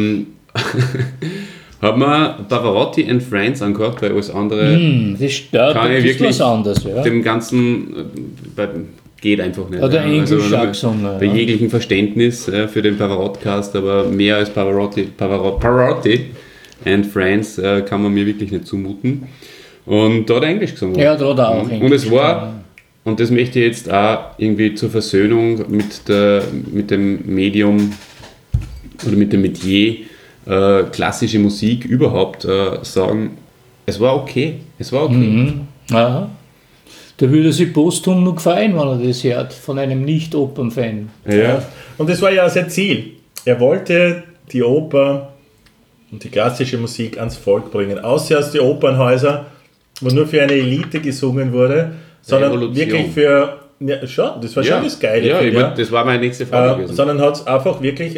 habe mir Pavarotti and Friends angehört, weil alles andere kann ich Das ist wirklich was anderes. Ja. dem Ganzen geht einfach nicht. Hat er ja. Englisch auch gesungen, Bei ja. jeglichem Verständnis für den Pavarotti-Cast, aber mehr als Pavarotti and Friends kann man mir wirklich nicht zumuten. Und da hat er Englisch gesungen. Ja, da hat er auch Und Englisch es war, gesungen. und das möchte ich jetzt auch irgendwie zur Versöhnung mit dem Medium oder mit dem Metier klassische Musik überhaupt sagen, es war okay. Es war okay. Aha. Da würde sich posthum noch gefallen, wenn er das hört, von einem Nicht-Opern-Fan. Ja. Und das war ja auch sein Ziel. Er wollte die Oper und die klassische Musik ans Volk bringen. Außer aus den Opernhäusern, wo nur für eine Elite gesungen wurde, sondern Evolution. wirklich für... Ja, schon, das war schon das Geile. Ja, finde ich ich, mein, das war meine nächste Frage gewesen. sondern hat es einfach wirklich...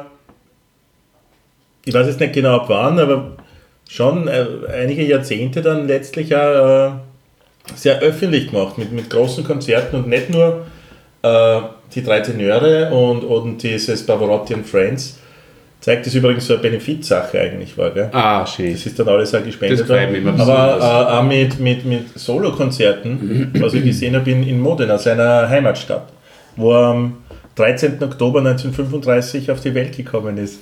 ich weiß jetzt nicht genau ab wann, aber schon einige Jahrzehnte dann letztlich auch sehr öffentlich gemacht, mit großen Konzerten und nicht nur die 3 Tenöre und dieses Pavarotti and Friends, zeigt, das übrigens so eine Benefizsache eigentlich war, gell? Ah, schön. Das ist dann alles auch gespendet. Das freut mich immer Aber auch mit Solo-Konzerten, was ich gesehen habe in Modena, seiner Heimatstadt, wo er am 13. Oktober 1935 auf die Welt gekommen ist.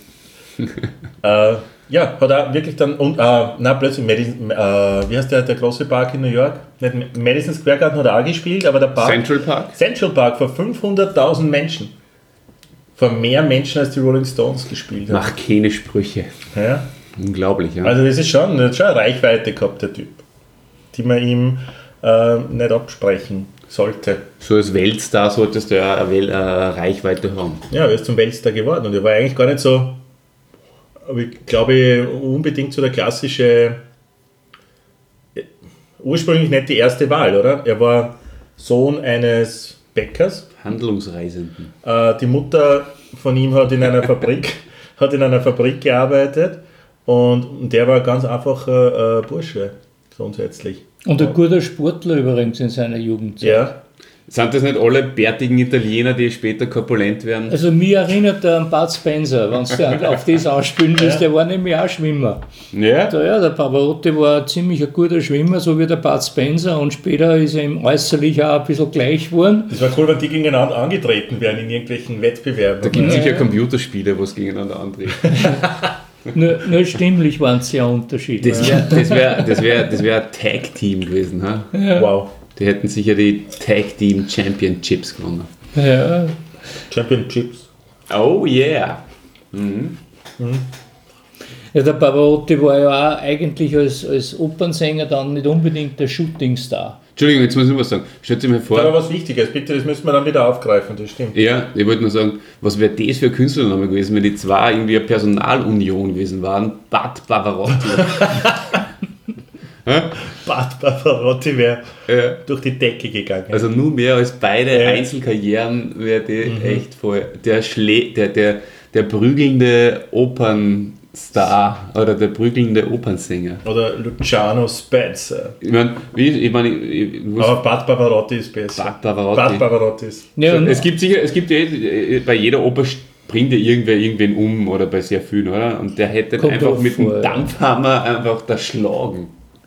Ja, hat er wirklich dann, und plötzlich, wie heißt der große Park in New York? Nicht Madison Square Garden hat er auch gespielt, aber der Park... Central Park vor 500.000 Menschen. Vor mehr Menschen als die Rolling Stones gespielt haben. Mach keine Sprüche. Ja. Unglaublich, ja. Also das ist schon eine Reichweite gehabt, der Typ, die man ihm nicht absprechen sollte. So als Weltstar solltest du ja eine Reichweite haben. Ja, er ist zum Weltstar geworden und er war eigentlich gar nicht so, aber ich glaube, unbedingt so der klassische, ursprünglich nicht die erste Wahl, oder? Er war Sohn eines Bäckers. Handlungsreisenden. Die Mutter von ihm hat in einer Fabrik gearbeitet und der war ganz einfacher Bursche grundsätzlich. Und ein guter Sportler übrigens in seiner Jugendzeit. Ja. Sind das nicht alle bärtigen Italiener, die später korpulent werden? Also mich erinnert er an Bud Spencer, wenn du auf das ausspielen willst, der war nämlich auch Schwimmer. Ja? Der Pavarotti war ziemlich ein guter Schwimmer, so wie der Bud Spencer, und später ist er ihm äußerlich auch ein bisschen gleich geworden. Das war cool, wenn die gegeneinander angetreten werden in irgendwelchen Wettbewerben. Da gibt es sicher Computerspiele, wo es gegeneinander antreten. Nur stimmlich waren es sehr unterschiedlich. Das wär ein Tag-Team gewesen. Ha? Ja. Wow. Die hätten sicher die Tag-Team Championships gewonnen. Ja. Championships. Oh yeah. Ja, der Pavarotti war ja auch eigentlich als Opernsänger dann nicht unbedingt der Shootingstar. Entschuldigung, jetzt muss ich noch was sagen. Stellt sich mal vor. Da war was Wichtiges, bitte, das müssen wir dann wieder aufgreifen, das stimmt. Ja, ich wollte nur sagen, was wäre das für ein Künstlername gewesen, wenn die zwei irgendwie eine Personalunion gewesen waren? Bud Pavarotti. Bud Pavarotti wäre durch die Decke gegangen. Also nur mehr als beide Einzelkarrieren wäre die echt voll. Der prügelnde Opernstar oder der prügelnde Opernsänger. Oder Luciano Spencer. Ich meine, Aber Bud Pavarotti ist besser. Bud Pavarotti. Bud Pavarotti ist. Ja, Es gibt bei jeder Oper bringt ja irgendwen um oder bei sehr vielen, oder? Und der hätte Kommt einfach drauf mit vor, dem Dampfhammer einfach erschlagen.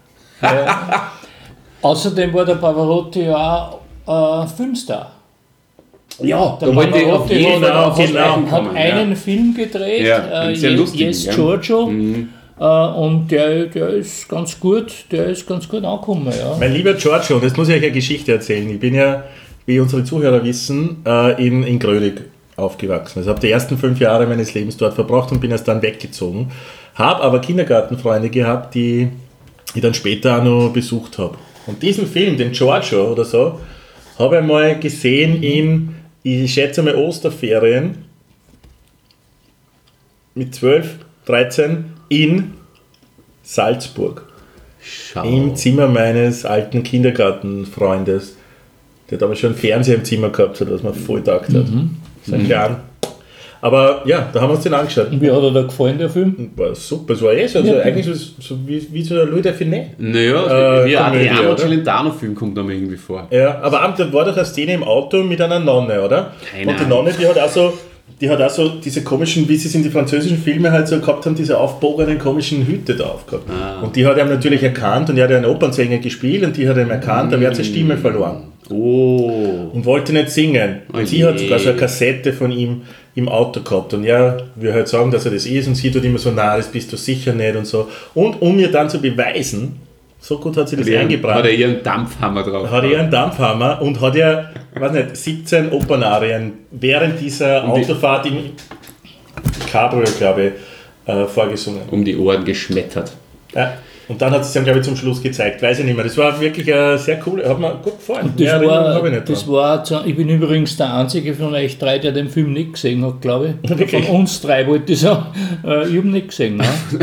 Außerdem war der Pavarotti ja auch Filmstar. Ja, Der da wollte ich auf Pavarotti jeden Fall auf genau. sprechen hat kommen. einen Film gedreht, Ja, sehr lustigen, Yes ja. Giorgio, und der ist ganz gut angekommen. Ja. Mein lieber Giorgio, das muss ich euch eine Geschichte erzählen. Ich bin ja, wie unsere Zuhörer wissen, in Grönig aufgewachsen. Also habe die ersten 5 Jahre meines Lebens dort verbracht und bin erst dann weggezogen. Habe aber Kindergartenfreunde gehabt, die dann später auch noch besucht habe. Und diesen Film, den Giorgio oder so, habe ich mal gesehen ich schätze mal Osterferien mit 12, 13 in Salzburg. Schau. Im Zimmer meines alten Kindergartenfreundes. Der hat aber schon einen Fernseher im Zimmer gehabt, was man voll taugt hat. Sein Klein. Aber ja, da haben wir uns den angeschaut. Wie hat er da gefallen, der Film? War super, es war so, also eigentlich so wie so ein Louis de Funès. Naja, wie ein Komödie, Adriano oder? Celentano-Film kommt da mir irgendwie vor. Ja, aber da war doch eine Szene im Auto mit einer Nonne, oder? Keine Und die Ahnung. Nonne, die hat auch so diese komischen, wie sie es in die französischen Filme halt so gehabt haben, diese aufbogenen komischen Hüte da aufgehabt. Und die hat er natürlich erkannt und er hat einen Opernsänger gespielt und die hat ihm erkannt, aber er hat seine Stimme verloren. Oh. Und wollte nicht singen. Oh Und sie je. hat sogar so eine Kassette von ihm im Auto gehabt. Und ja, wir halt sagen, dass er das ist und sie tut immer so, na, das bist du sicher nicht und so. Und um mir dann zu beweisen, so gut hat sie das eingebracht, Hat er ihren Dampfhammer drauf. hat er einen Dampfhammer und hat er, weiß nicht, 17 Opernarien während dieser Und die- Autofahrt im Cabrio, glaube ich, vorgesungen. Um die Ohren geschmettert. Ja. Und dann hat sie es dann, glaube ich, zum Schluss gezeigt. Weiß ich nicht mehr. Das war wirklich sehr cool. Hat mir gut gefallen. Das Erinnerung habe ich nicht dran. ich bin übrigens der einzige von euch drei, der den Film nicht gesehen hat, glaube ich. Wirklich? Von uns drei wollte ich sagen. Ich habe nicht gesehen. Ne?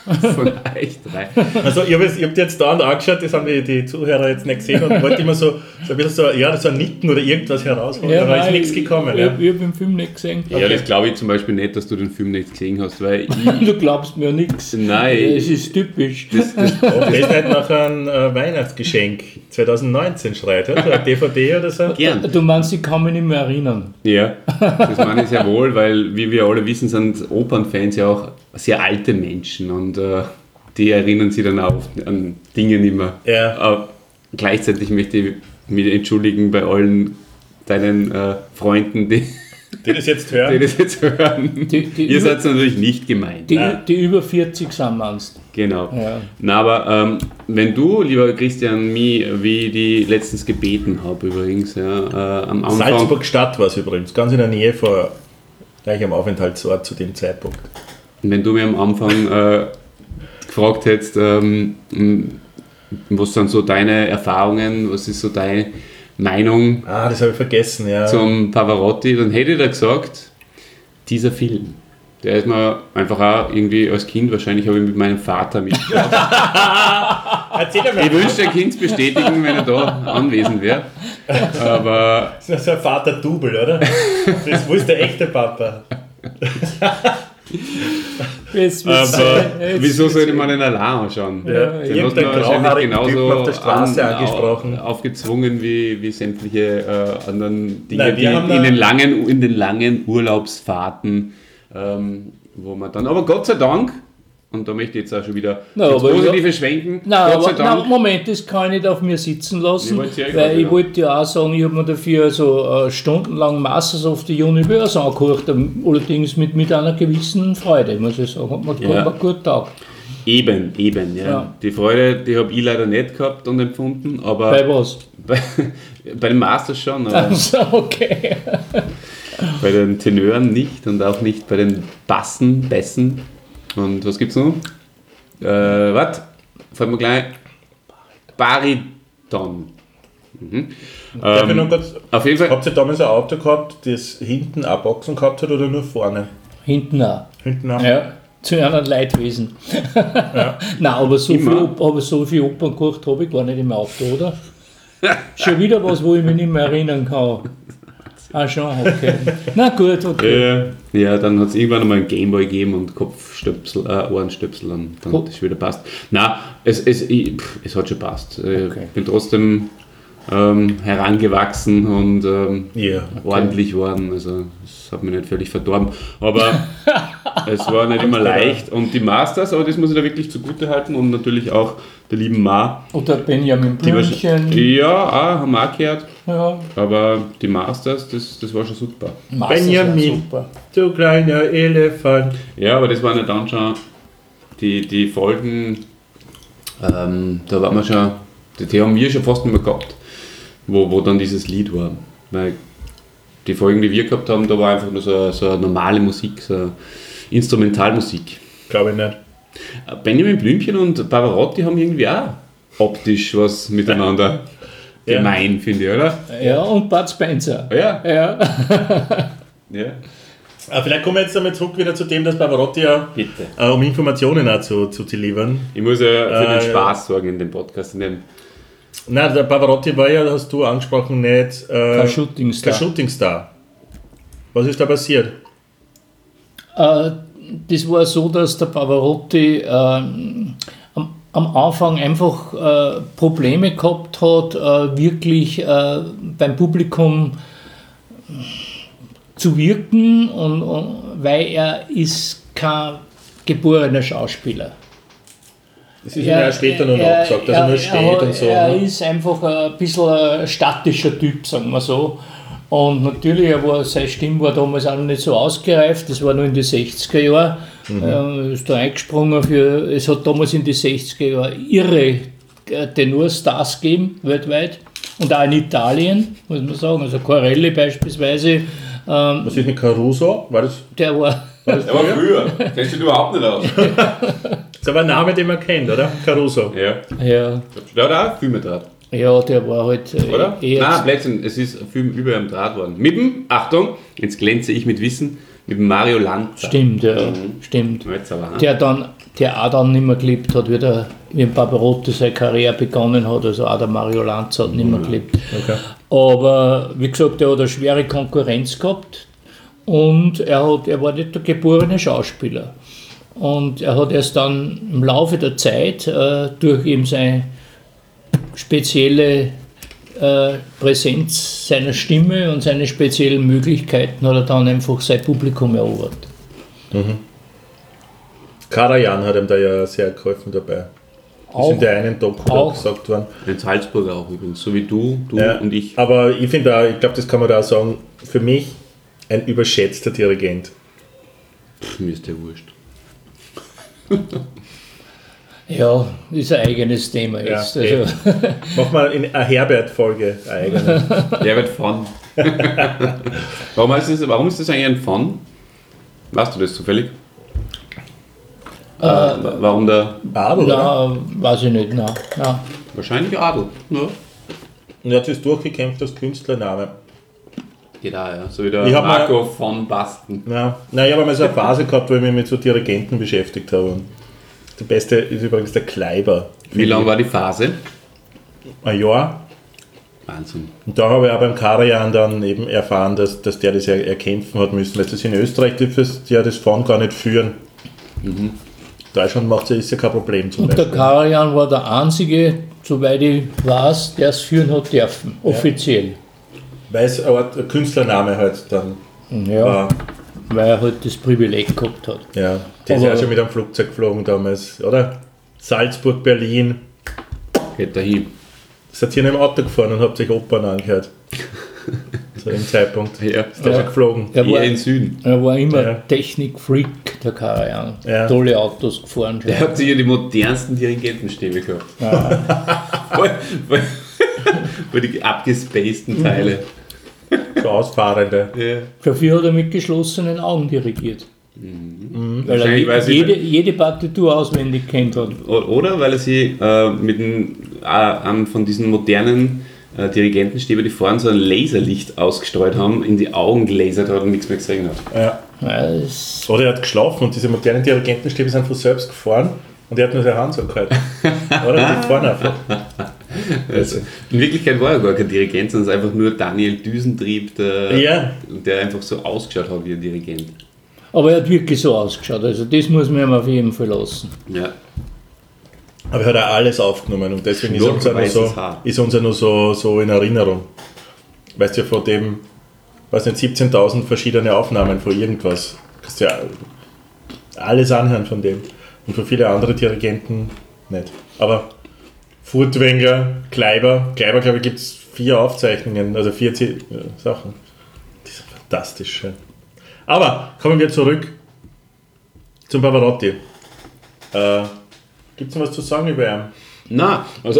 Von euch drei. Also ich hab jetzt da angeschaut, das haben die Zuhörer jetzt nicht gesehen und wollte immer so ein bisschen so ein Nicken oder irgendwas herausholen, aber ist nichts gekommen. Ich habe den Film nicht gesehen. Ja, das glaube ich zum Beispiel nicht, dass du den Film nicht gesehen hast, weil Du glaubst mir nichts. Nein. Es ist typisch. Und das ist halt nach einem Weihnachtsgeschenk 2019 schreit, oder? Ein DVD oder so? gern. Du meinst, ich kann mich nicht mehr erinnern. Ja, das meine ich sehr wohl, weil, wie wir alle wissen, sind Opernfans ja auch sehr alte Menschen und die erinnern sich dann auch an Dinge nicht mehr. Ja. Gleichzeitig möchte ich mich entschuldigen bei allen deinen Freunden, die das jetzt hören. das jetzt hören. Ihr seid natürlich nicht gemeint. Die über 40 sind, meinst Genau. Ja. Na, aber wenn du, lieber Christian, mich, wie ich letztens gebeten habe übrigens, ja, am Anfang... Salzburg Stadt war es übrigens, ganz in der Nähe vor gleich am Aufenthaltsort zu dem Zeitpunkt. Wenn du mir am Anfang gefragt hättest, was sind so deine Erfahrungen, was ist so deine Meinung Das habe ich vergessen, ja. zum Pavarotti, dann hätte ich da gesagt, dieser Film, der ist mir einfach auch irgendwie als Kind, wahrscheinlich habe ich mit meinem Vater mitgeschaut. Erzähl Ich mal. wünschte, ein Kind bestätigen, wenn er da anwesend wäre. Aber Das ist ja ein Vater-Double, oder? Das muss der echte Papa. wieso sollte man den allein anschauen? Ja, Den hat irgendein man wahrscheinlich grauhaarigen Typen auf der Straße angesprochen. aufgezwungen wie sämtliche anderen Dinge, Nein, die wir haben in den langen Urlaubsfahrten, wo man dann, aber Gott sei Dank, und da möchte ich jetzt auch schon wieder ins Positive schwenken, Gott sei Dank, Moment, das kann ich nicht auf mir sitzen lassen, Ich wollte ja weil gerade, ich ja. wollte ja auch sagen, ich habe mir dafür so stundenlang Masters of the Universe angehört, allerdings mit einer gewissen Freude, muss ich sagen, hat mir gut getaugt. eben, ja. Ja. Die Freude, die habe ich leider nicht gehabt und empfunden, aber Bei was? bei den Masters schon, aber Also, okay. bei den Tenören nicht und auch nicht bei den Bässen. Und was gibt's noch? Was? Fällt mir gleich. Bariton. Darf ich noch kurz, Auf jeden Fall. habt ihr damals ein Auto gehabt, das hinten auch Boxen gehabt hat oder nur vorne? Hinten auch. Hinten auch? Ja, zu einem Leidwesen. Nein, aber so viel Opern gekocht habe ich gar nicht im Auto, oder? Schon wieder was, wo ich mich nicht mehr erinnern kann. Ah, schon, okay. Na gut, okay. Ja, dann hat es irgendwann einmal einen Gameboy gegeben und Kopfstöpsel, Ohrenstöpsel und dann hat das wieder passt. Nein, es hat schon passt. Ich bin trotzdem herangewachsen und ordentlich geworden. Also es hat mich nicht völlig verdorben. Aber es war nicht immer leicht. Und die Masters, aber das muss ich da wirklich zugute halten und natürlich auch der lieben Ma. Oder Benjamin Blümchen. Ja, haben wir auch gehört. Ja, Aber die Masters, das war schon super. Masters Benjamin. war super. Du kleiner Elefant. Ja, aber das waren ja dann schon die Folgen, da waren wir schon, die haben wir schon fast nicht mehr gehabt, wo dann dieses Lied war. Weil die Folgen, die wir gehabt haben, da war einfach nur so eine normale Musik, so eine Instrumentalmusik. Glaube ich nicht. Benjamin Blümchen und Pavarotti haben irgendwie auch optisch was miteinander Ja. gemein, finde ich, oder? Ja, und Bud Spencer. Ja. Ja. Ja. Vielleicht kommen wir jetzt einmal zurück wieder zu dem, dass Pavarotti ja, Bitte. um Informationen auch zu delivern. Ich muss ja für den Spaß sorgen in dem Podcast. Nein, der Pavarotti war ja, hast du angesprochen, nicht Kein Shootingstar. kein Shootingstar. Was ist da passiert? Das war so, dass der Pavarotti am Anfang einfach Probleme gehabt hat, wirklich beim Publikum zu wirken, und weil er ist kein geborener Schauspieler. Das ist ihm ja später noch gesagt, dass er nur steht und so. Er Ne? ist einfach ein bisschen ein statischer Typ, sagen wir so. Und natürlich, seine Stimme war damals auch noch nicht so ausgereift, das war noch in den 60er Jahren. Ist da eingesprungen es hat damals in den 60er Jahren irre Tenorstars gegeben, weltweit. Und auch in Italien, muss man sagen. Also Corelli beispielsweise. Was ist mit Caruso? War das Der war. Der war früher. Kennst du dich überhaupt nicht aus? Das ist aber ein Name, den man kennt, oder? Caruso. Ja. Ja, Der hat auch Filme Draht, ja, der war halt oder? eher. Nein, Blödsinn, es ist ein Film über am Draht worden. Mit dem, Achtung, jetzt glänze ich mit Wissen, mit dem Mario Lanza. Stimmt, ja, stimmt. Jetzt aber, Der dann der auch dann nicht mehr gelebt hat, wie ein Barbarotti seine Karriere begonnen hat, also auch der Mario Lanz hat nicht mehr gelebt. Okay. Aber wie gesagt, er hat eine schwere Konkurrenz gehabt und er war nicht der geborene Schauspieler. Und er hat erst dann im Laufe der Zeit durch eben seine spezielle Präsenz seiner Stimme und seine speziellen Möglichkeiten hat er dann einfach sein Publikum erobert. Karajan hat ihm da ja sehr geholfen dabei. Das ist in der einen Doku auch gesagt worden. In Salzburg auch übrigens, so wie du Ja, und ich. aber ich finde auch, ich glaube, das kann man da auch sagen, für mich ein überschätzter Dirigent. Mir ist der wurscht. Ja, ist ein eigenes Thema jetzt. Ja, Also, Machen wir in einer Herbert-Folge eigene. Der wird Fun. Warum ist das eigentlich ein Fun? Weißt du das zufällig? Warum der... Adel, oder? na, weiß ich nicht. Na. Wahrscheinlich Adel. Ja. Und er hat sich durchgekämpft als Künstlername. Geht auch, ja. So wie der Ich hab Marco von Basten. Ja, ich habe mal so eine Phase gehabt, wo ich mich mit so Dirigenten beschäftigt habe. Und der beste ist übrigens der Kleiber. Wie lang war die Phase? Ein Jahr. Wahnsinn. Und da habe ich auch beim Karajan dann eben erfahren, dass der das erkämpfen hat müssen. Weil das in Österreich dürfen die ja das Fahren gar nicht führen. Deutschland ist ja kein Problem zum Und der Beispiel. Karajan war der einzige, soweit ich weiß, der es führen hat dürfen, offiziell. Weil es eine Art Künstlername halt dann Ja, war. weil er halt das Privileg gehabt hat. Ja, der ist Aber- ja schon mit einem Flugzeug geflogen damals, oder? Salzburg, Berlin. Geht dahin. Seid ihr noch im Auto gefahren und habt euch Opern angehört? Zu dem Zeitpunkt. Ja. Ist der schon geflogen? Er Eher war, in Süden. er war immer Ja. Technik-Freak, der Karajan. Ja. Tolle Autos gefahren. Der hat sicher die modernsten Dirigentenstäbe gehabt. Wo die abgespaceden Teile. So Ausfahrende. Ja. Dafür hat er mit geschlossenen Augen dirigiert. Weil Wahrscheinlich, weil er sie- jede Partitur auswendig kennt hat. Oder weil er sie mit einem von diesen modernen Dirigentenstäbe, die vorne so ein Laserlicht ausgestreut haben, in die Augen gelasert hat und nichts mehr gesehen hat. Ja. Ja, das, Oder er hat geschlafen und diese modernen Dirigentenstäbe sind von selbst gefahren und er hat nur seine Hand so gehalten. Oder? Die fahren einfach. Also, in Wirklichkeit war er gar kein Dirigent, sondern es ist einfach nur Daniel Düsentrieb, Ja. der einfach so ausgeschaut hat wie ein Dirigent. aber er hat wirklich so ausgeschaut. Also das muss man ihm auf jeden Fall lassen. Ja. Aber er hat auch alles aufgenommen und deswegen ist Nur uns ja weißes noch Haar. so in Erinnerung. Weißt du ja, von dem, weiß nicht, 17.000 verschiedene Aufnahmen von irgendwas. Kannst ja alles anhören von dem. Und für viele andere Dirigenten nicht. Aber Furtwängler, Kleiber, glaube ich, gibt es 4 Aufzeichnungen, also 4 Sachen. Die sind fantastisch schön. Aber kommen wir zurück zum Pavarotti. Gibt es noch was zu sagen über ihn? Na, also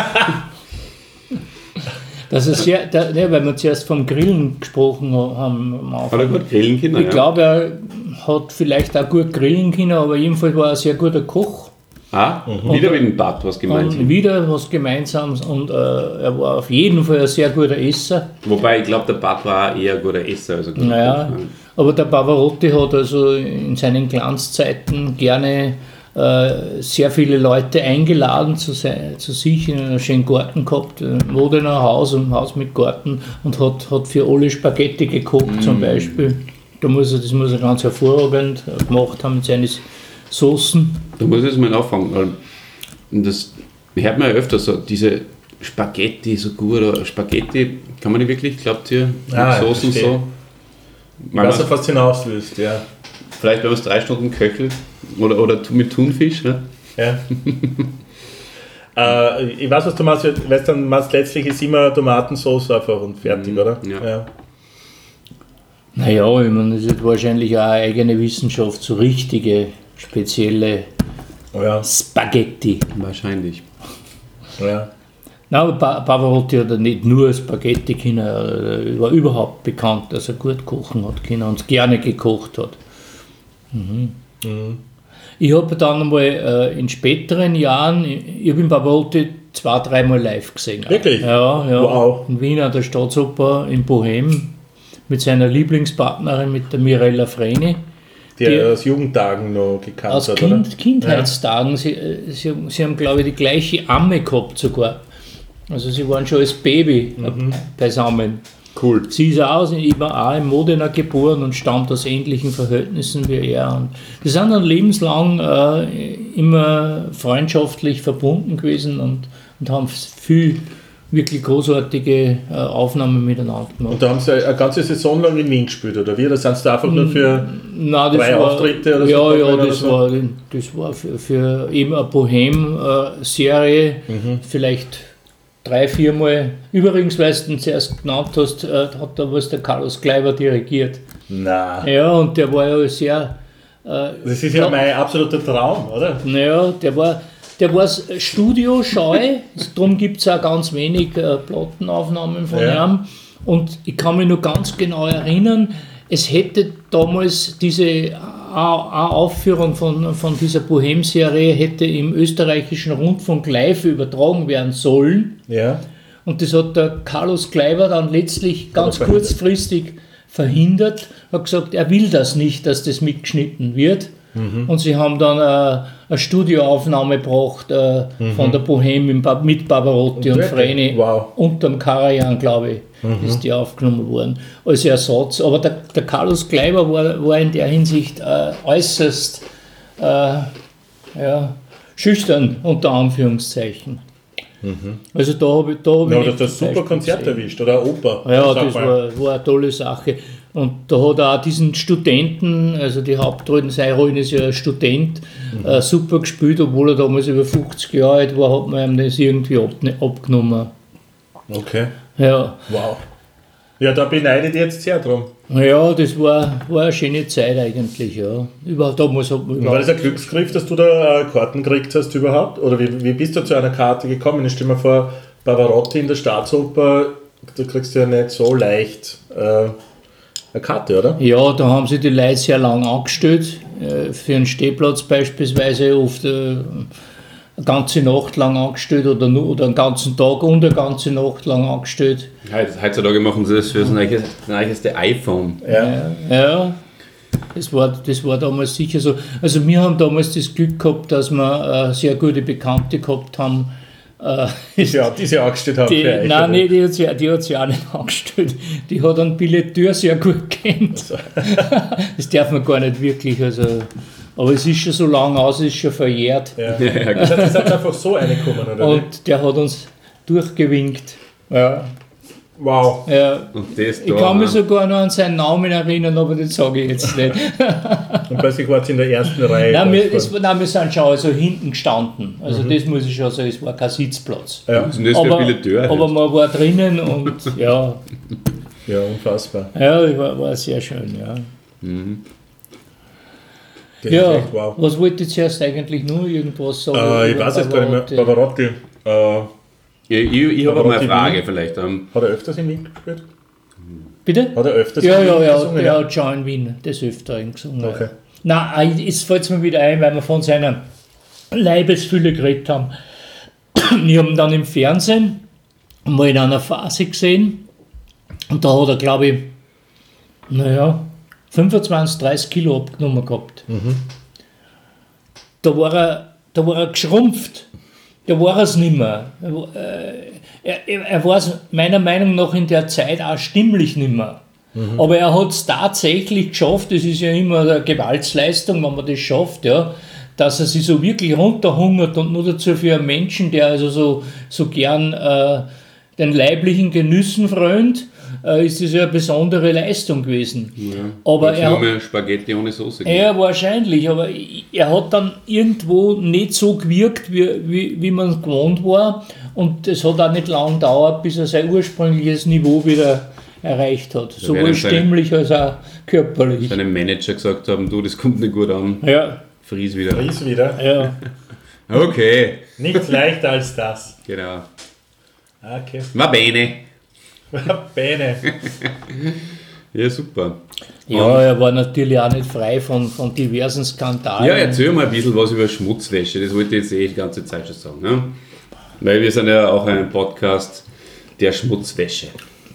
Das ist weil wir zuerst vom Grillen gesprochen haben am Anfang. hat er gut grillen können. Ich glaube, er hat vielleicht auch gut grillen können, aber jedenfalls war er ein sehr guter Koch. Wieder mit dem Bad was gemeinsam. Und wieder was Gemeinsames und er war auf jeden Fall ein sehr guter Esser. Wobei ich glaube, der Bad war auch eher ein guter Esser als ein guter Naja, Koch. aber der Pavarotti hat also in seinen Glanzzeiten gerne sehr viele Leute eingeladen zu sich in einem schönen Garten gehabt, Modener Haus, ein Haus mit Garten und hat für alle Spaghetti gekocht zum Beispiel. Das muss er ganz hervorragend gemacht haben mit seinen Soßen. Da muss ich jetzt mal anfangen, weil das hört man ja öfter so, diese Spaghetti so gut, oder Spaghetti, kann man die wirklich, glaubt ihr, mit Soßen verstehe. so? Weil Was er man, fast hinauslöst, ja. vielleicht wenn man es 3 Stunden köchelt oder mit Thunfisch, ne? Ja. Ich weiß, was du meinst, weißt dann meinst, letztlich ist immer Tomatensauce einfach und fertig, oder? ja. Naja, ich meine, das ist wahrscheinlich auch eine eigene Wissenschaft, so richtige, spezielle Ja. Spaghetti. Wahrscheinlich. Ja. Nein, aber Pavarotti hat ja nicht nur Spaghetti können, er war überhaupt bekannt, dass er gut kochen hat können und gerne gekocht hat. Ich habe dann einmal in späteren Jahren, ich habe den Pavarotti 2-3 Mal live gesehen. Wirklich? Ja. Wow. In Wien an der Staatsoper in Bohem mit seiner Lieblingspartnerin, mit der Mirella Freni. die er aus Jugendtagen noch gekannt aus hat, oder? Kindheitstagen. Sie haben, glaube ich, die gleiche Amme gehabt sogar. Also sie waren schon als Baby beisammen. Cool. Sie ist auch in Modena geboren und stammt aus ähnlichen Verhältnissen wie er. Und die sind dann lebenslang immer freundschaftlich verbunden gewesen und haben viel wirklich großartige Aufnahmen miteinander gemacht. Und da haben sie eine ganze Saison lang in Wien gespielt, oder wie? Oder sind sie da einfach nur für Nein, 3 Auftritte oder so? Ja, das war für eben eine Bohem-Serie, vielleicht 3-4 Mal. Übrigens, weil du den zuerst genannt hast, hat da was der Carlos Kleiber dirigiert. Nein. Ja, und der war ja sehr... Das ist ja mein absoluter Traum, oder? Naja, der war studioscheu, darum gibt es auch ganz wenig Plattenaufnahmen von ihm. Und ich kann mich noch ganz genau erinnern, es hätte damals diese Aufführung von dieser Bohem-Serie hätte im österreichischen Rundfunk live übertragen werden sollen. Ja. Und das hat der Carlos Kleiber dann letztlich ganz kurzfristig verhindert, hat gesagt, er will das nicht, dass das mitgeschnitten wird. Und sie haben dann eine Studioaufnahme gebracht von der Bohem mit Barbarotti und Vreni. Wow. Unterm Karajan, glaube ich, ist die aufgenommen worden, als Ersatz. Aber der Carlos Kleiber war in der Hinsicht äußerst schüchtern, unter Anführungszeichen. Also da habe ich... Ja, das super Konzert erwischt, oder eine Oper. Ja, das war eine tolle Sache. Und da hat er auch diesen Studenten, also die Hauptrollen, seine Rollen ist ja ein Student, super gespielt, obwohl er damals über 50 Jahre alt war, hat man ihm das irgendwie abgenommen. Okay. Ja. Wow. Ja, da beneidet ihr jetzt sehr drum. Ja, das war eine schöne Zeit eigentlich, ja. Damals hat man War das ein Glücksgriff, dass du da Karten gekriegt hast überhaupt? Oder wie bist du zu einer Karte gekommen? Ich stelle mir vor, Pavarotti in der Staatsoper, da kriegst du ja nicht so leicht eine Karte, oder? Ja, da haben sich die Leute sehr lang angestellt. Für einen Stehplatz beispielsweise oft eine ganze Nacht lang angestellt oder einen ganzen Tag und eine ganze Nacht lang angestellt. Heutzutage machen sie das für das neueste iPhone. Ja. Das war damals sicher so. Also wir haben damals das Glück gehabt, dass wir sehr gute Bekannte gehabt haben. Die sie angestellt haben für euch. Nein, nee, die hat sie auch nicht angestellt. Die hat einen Billeteur sehr gut kennt. Also. Das darf man gar nicht wirklich. Also, aber es ist schon so lange aus, es ist schon verjährt. Ja. Das heißt, es ist einfach so reingekommen, oder? Und der hat uns durchgewinkt. Ja. Wow. Ja. Und das ich kann mich sogar noch an seinen Namen erinnern, aber das sage ich jetzt nicht. Und plötzlich war es in der ersten Reihe. Nein, wir sind schon also hinten gestanden. Also das muss ich schon sagen, es war kein Sitzplatz. Ja. Was ist denn das für ein Billeteur? Aber man war drinnen und ja. Ja, unfassbar. Ja, war sehr schön, ja. Das Ja, ist echt wow. was wollte ich zuerst eigentlich nur irgendwas sagen? Ich weiß jetzt gar nicht mehr. Pavarotti. Ich habe mal eine Frage vielleicht. Hat er öfters in Wien gespielt? Bitte? Hat er öfters Ja, in Wien gesungen? der hat schon in Wien des Öfteren gesungen. Okay. Nein, jetzt fällt es mir wieder ein, weil wir von seiner Leibesfülle geredet haben. Ich habe ihn dann im Fernsehen mal in einer Phase gesehen und da hat er, glaube ich, 25, 30 Kilo abgenommen gehabt. Da war er geschrumpft. Da war er es nicht mehr. Er war es meiner Meinung nach in der Zeit auch stimmlich nicht mehr. Aber er hat es tatsächlich geschafft, das ist ja immer eine Gewaltsleistung, wenn man das schafft, ja, dass er sich so wirklich runterhungert und nur dazu für einen Menschen, der also so gern den leiblichen Genüssen frönt, ist das ja eine besondere Leistung gewesen. Ja. Aber er nur mehr Spaghetti ohne Soße. Ja, wahrscheinlich, aber er hat dann irgendwo nicht so gewirkt, wie man gewohnt war, und es hat auch nicht lange gedauert, bis er sein ursprüngliches Niveau wieder erreicht hat, sowohl stimmlich als auch körperlich. Seinem Manager gesagt haben, du, das kommt nicht gut an. Ja. Fries wieder. Fries wieder. Ja. Okay. Nichts leichter als das. Genau. Okay. Va bene. Bene. Ja, super. Ja, er war natürlich auch nicht frei von diversen Skandalen. Ja, erzähl mal ein bisschen was über Schmutzwäsche. Das wollte ich jetzt die ganze Zeit schon sagen. Ne? Weil wir sind ja auch ein Podcast der Schmutzwäsche.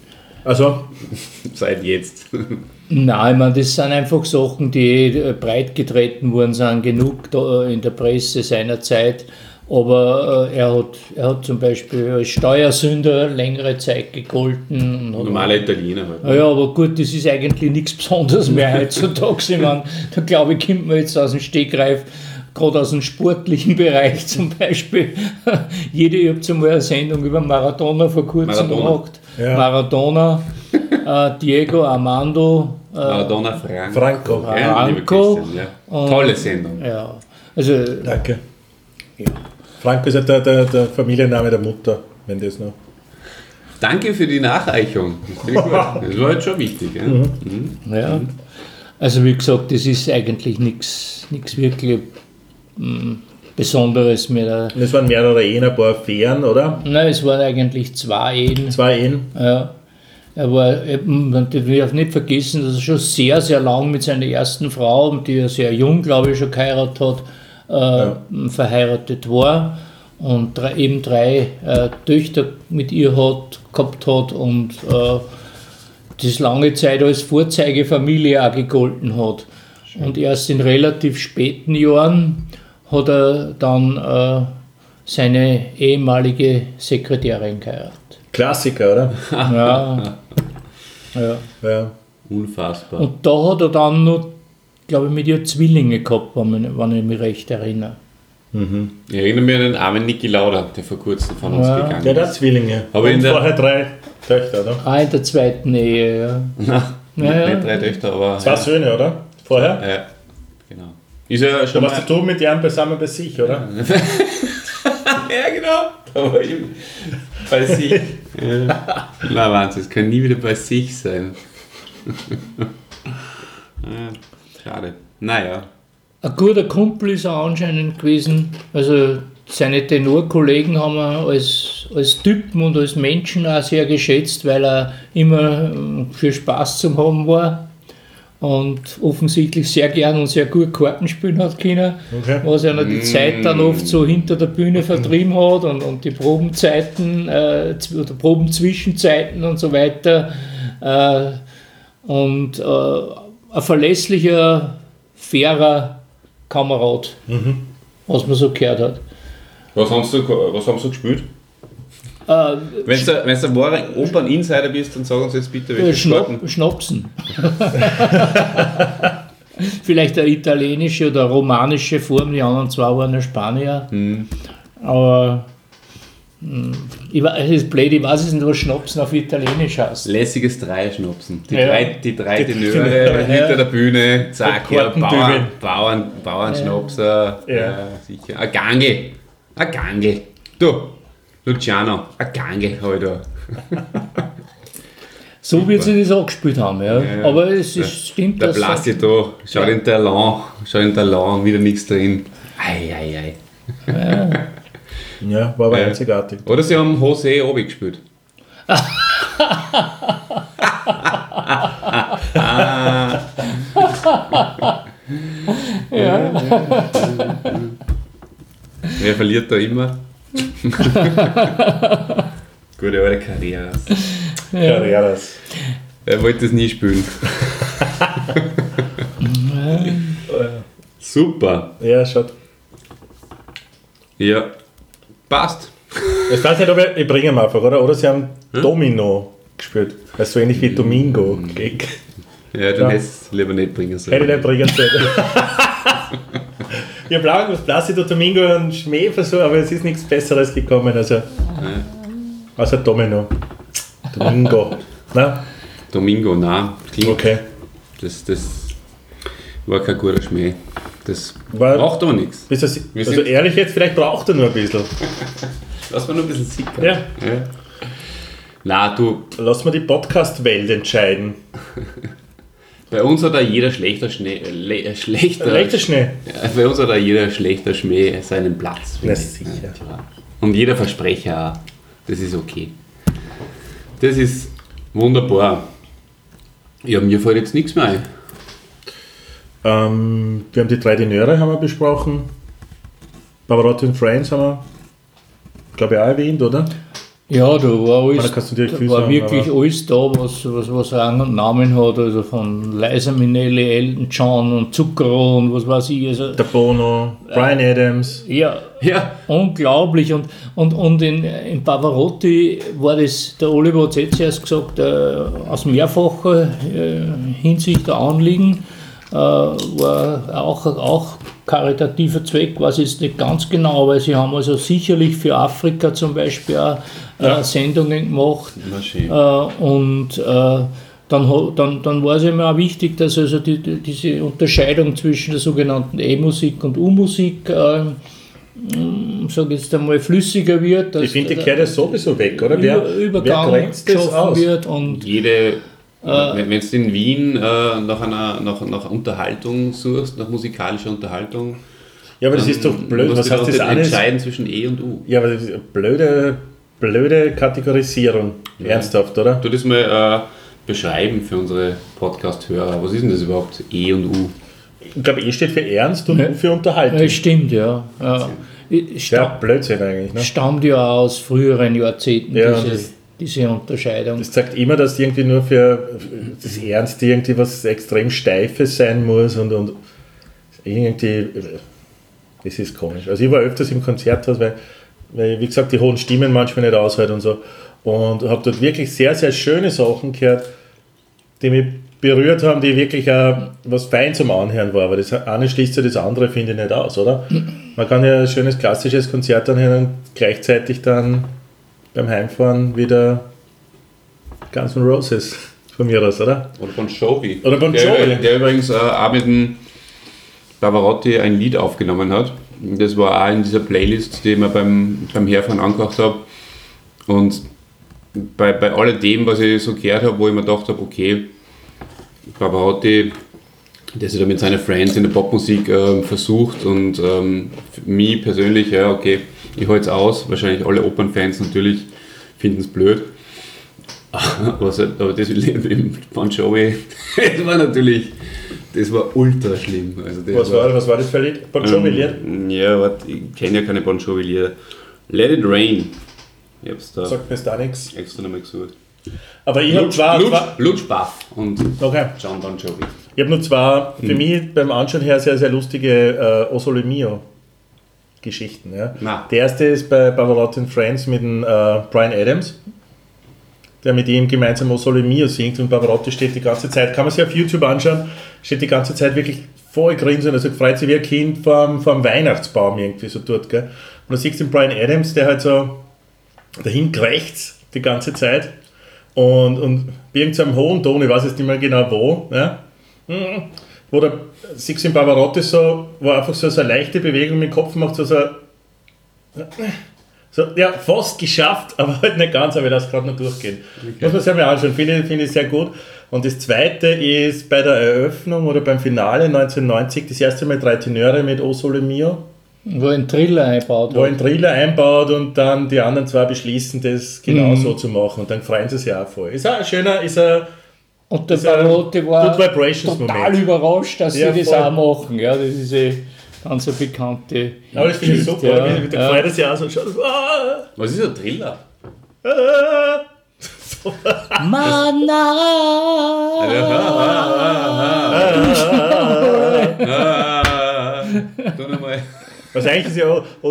Also, Seit jetzt. Nein, ich meine, das sind einfach Sachen, die breit getreten worden sind, genug da in der Presse seiner Zeit. Aber er hat zum Beispiel als Steuersünder längere Zeit gegolten. Normaler Italiener halt. Ja, aber gut, das ist eigentlich nichts Besonderes mehr heutzutage. Ich meine, da glaube ich, kommt man jetzt aus dem Stegreif, gerade aus dem sportlichen Bereich zum Beispiel. Ihr habt einmal eine Sendung über Maradona vor kurzem gemacht. Ja. Maradona, Diego Armando Maradona Franco. Ja, lieber Christian, ja. Tolle Sendung. Ja, also Danke. Franco ist ja der Familienname der Mutter, wenn das noch. Danke für die Nachreichung. Das finde ich gut. Das war jetzt schon wichtig. Ja? ja. Also wie gesagt, das ist eigentlich nichts wirklich Besonderes mehr. Und es waren mehrere Ehen, ein paar Affären, oder? Nein, es waren eigentlich 2 Ehen. 2 Ehen. Ja. Man darf nicht vergessen, dass er schon sehr, sehr lang mit seiner ersten Frau, die er sehr jung, glaube ich, schon geheiratet hat, verheiratet war und 3 Töchter mit ihr gehabt hat und das lange Zeit als Vorzeigefamilie auch gegolten hat. Schön. Und erst in relativ späten Jahren hat er dann seine ehemalige Sekretärin geheiratet. Klassiker, oder? Ja. Unfassbar. Und da hat er dann noch, glaube ich, mit ihr Zwillinge gehabt, wenn ich mich recht erinnere. Ich erinnere mich an den armen Niki Lauda, der vor kurzem von uns gegangen Der ist. hat Zwillinge. Aber und vorher 3 Töchter, oder? In der zweiten Ehe, ja. Nicht 3 Töchter, aber... 2 Söhne, oder? Vorher? Ja, genau. Ist ja schon Da warst du mit Jan beisammen bei sich, oder? Ja, genau. Da war ich bei sich. Ja. Na, Wahnsinn, es kann nie wieder bei sich sein. Schade. Naja. Ein guter Kumpel ist er anscheinend gewesen. Also seine Tenorkollegen haben ihn als Typen und als Menschen auch sehr geschätzt, weil er immer für Spaß zum Haben war und offensichtlich sehr gern und sehr gut Karten spielen hat können, was er noch die Zeit dann oft so hinter der Bühne vertrieben hat und die Probenzeiten oder Probenzwischenzeiten und so weiter. Und ein verlässlicher, fairer Kamerad, was man so gehört hat. Was haben Sie gespielt? Wenn du ein wahrer Opern-Insider bist, dann sag uns jetzt bitte, welche Karten. Schnapsen. Vielleicht eine italienische oder romanische Form, die anderen 2 waren ja Spanier. Aber es ist blöd, ich weiß nicht, was Schnapsen auf Italienisch heißt. Lässiges Dreierschnapsen. Die drei Die Tenöre hinter der Bühne, zack, ja, Kartendübel. Bauernschnapser, sicher. Ein Gange. Du, Luciano, ein Gange habe ich da. So wird sie das auch gespielt haben, ja. Aber es stimmt, der Placido, schau in der Talon, wieder nichts drin. Ei. Ja, war aber einzigartig. Oder sie haben José Obi gespielt. Wer verliert da immer? Gute alte Carreras. Carreras. Er wollte es nie spielen. Super. Ja, schaut. Ja, passt. Ich weiß nicht, ob ich bringe ihn einfach, oder? Oder sie haben Domino gespielt. Das ist so ähnlich wie Domingo. Ja, dann hättest du lieber nicht bringen sollen. Hätte ich nicht bringen sollen. Ich habe lange was Placido, Domingo und Schmäh versucht, aber es ist nichts Besseres gekommen. Also, außer Domino. Domingo. Na? Domingo, nein. Klingt, Okay. Das war kein guter Schmäh. Das Braucht aber nichts. Also ehrlich jetzt, vielleicht braucht er nur ein bisschen. Lass mal nur ein bisschen sickern. Ja. Na, du, Lass mal die Podcast-Welt entscheiden. bei uns hat da jeder schlechter Schnee. Leichter Schnee. Ja, bei uns hat da jeder schlechter Schmäh seinen Platz. Na finde ich. sicher. Klar. Und jeder Versprecher auch. Das ist okay. Das ist wunderbar. Ja, mir fällt jetzt nichts mehr ein. Wir haben die 3 Tenöre haben wir besprochen. Pavarotti und Friends haben wir, glaube ich, auch erwähnt, oder? Ja, da war alles, Da kannst du natürlich da viel war sagen, wirklich aber- alles da, was Rang und Namen hat, also von Liza Minnelli, Elton John und Zucchero und was weiß ich. Also, Der Bono, Bryan Adams. ja, Ja, unglaublich. Und in Pavarotti war das, der Oliver hat es jetzt erst gesagt, aus mehrfacher Hinsicht ein Anliegen, war auch karitativer Zweck, weiß ich jetzt nicht ganz genau, aber sie haben also sicherlich für Afrika zum Beispiel auch Sendungen gemacht. na schön. Dann war es immer auch wichtig, dass also diese Unterscheidung zwischen der sogenannten E-Musik und U-Musik sage jetzt einmal flüssiger wird. Dass Ich finde, die kehrt ja sowieso weg, oder? Wer Übergang grenzt das geschaffen aus? wird und Wenn du in Wien nach Unterhaltung suchst, nach musikalischer Unterhaltung, Ja, aber das ist doch blöd. musst Was du heißt das alles? entscheiden zwischen E und U. Ja, aber das ist eine blöde Kategorisierung. Ernsthaft, oder? Du das mal beschreiben für unsere Podcast-Hörer. Was ist denn das überhaupt? E und U? Ich glaube, E steht für Ernst und Ja. U für Unterhaltung. ja, stimmt, ja. Ja, Blödsinn eigentlich. Ne? Stammt ja auch aus früheren Jahrzehnten, Ja, diese Unterscheidung. Das sagt immer, dass irgendwie nur für das Ernst irgendwie was extrem Steifes sein muss und irgendwie, das ist komisch. Also ich war öfters im Konzerthaus, weil wie gesagt, die hohen Stimmen manchmal nicht aushalten und so, und habe dort wirklich sehr, sehr schöne Sachen gehört, die mich berührt haben, die wirklich auch was fein zum Anhören war, aber das eine schließt ja das andere, finde ich, nicht aus, oder? Man kann ja ein schönes klassisches Konzert anhören und gleichzeitig dann beim Heimfahren wieder Guns N' Roses von mir aus, oder? Oder Bon Jovi. Oder Bon Jovi. Der übrigens auch mit dem Pavarotti ein Lied aufgenommen hat. Das war auch in dieser Playlist, die ich mir beim Herfahren angehört habe. Und bei alledem, was ich so gehört habe, wo ich mir gedacht habe, okay, Pavarotti, der sich da mit seinen Friends in der Popmusik versucht, und für mich persönlich, ja, okay, ich halte es aus. Wahrscheinlich alle Opernfans natürlich finden es blöd. Aber das mit Bon Jovi, das war ultra schlimm. Also das Was war das für ein Lied? Bon Jovi-Lied? Ja, warte, ich kenne ja keine Bon Jovi-Lieder. Let It Rain. Ich hab's da Sagt mir da nichts. extra nochmal gesucht. Aber ich habe zwei, Lutsch Baff und okay. John Bon Jovi. Ich habe nur zwei, für mich beim Anschauen her sehr, sehr lustige O Sole Mio Geschichten. Ja. Na. Der erste ist bei Pavarotti and Friends mit dem Bryan Adams, der mit ihm gemeinsam O Sole Mio singt, und Pavarotti steht die ganze Zeit, kann man sich auf YouTube anschauen, steht die ganze Zeit wirklich voll grinsend, also freut sich wie ein Kind vorm Weihnachtsbaum irgendwie so dort. Gell. Und du siehst den Bryan Adams, der halt so dahin krächzt die ganze Zeit und bei irgendeinem hohen Ton, ich weiß jetzt nicht mehr genau wo, ja, wo der siehst du in Pavarotti so, wo einfach so eine leichte Bewegung mit dem Kopf macht, so ja, fast geschafft, aber halt nicht ganz, aber ich lasse gerade noch durchgehen. Okay. Muss man sich mal anschauen, finde ich sehr gut. Und das zweite ist bei der Eröffnung oder beim Finale 1990, das erste Mal 3 Tenöre mit O Sole Mio. Wo ein Triller einbaut. Wo ein Triller einbaut und dann die anderen zwei beschließen, das genau so zu machen. Und dann freuen sie sich auch voll. Ist auch ein schöner, und der ist ein Pavarotti war Good Vibrations total Moment. überrascht, dass Ja, sie das voll. auch machen. Ja, das ist ganz eine bekannte. Aber das finde ich super, Ja, ja, da freut er sich auch so und schaut, Was ist ein Thriller? Du nochmal. Was eigentlich ist ja oh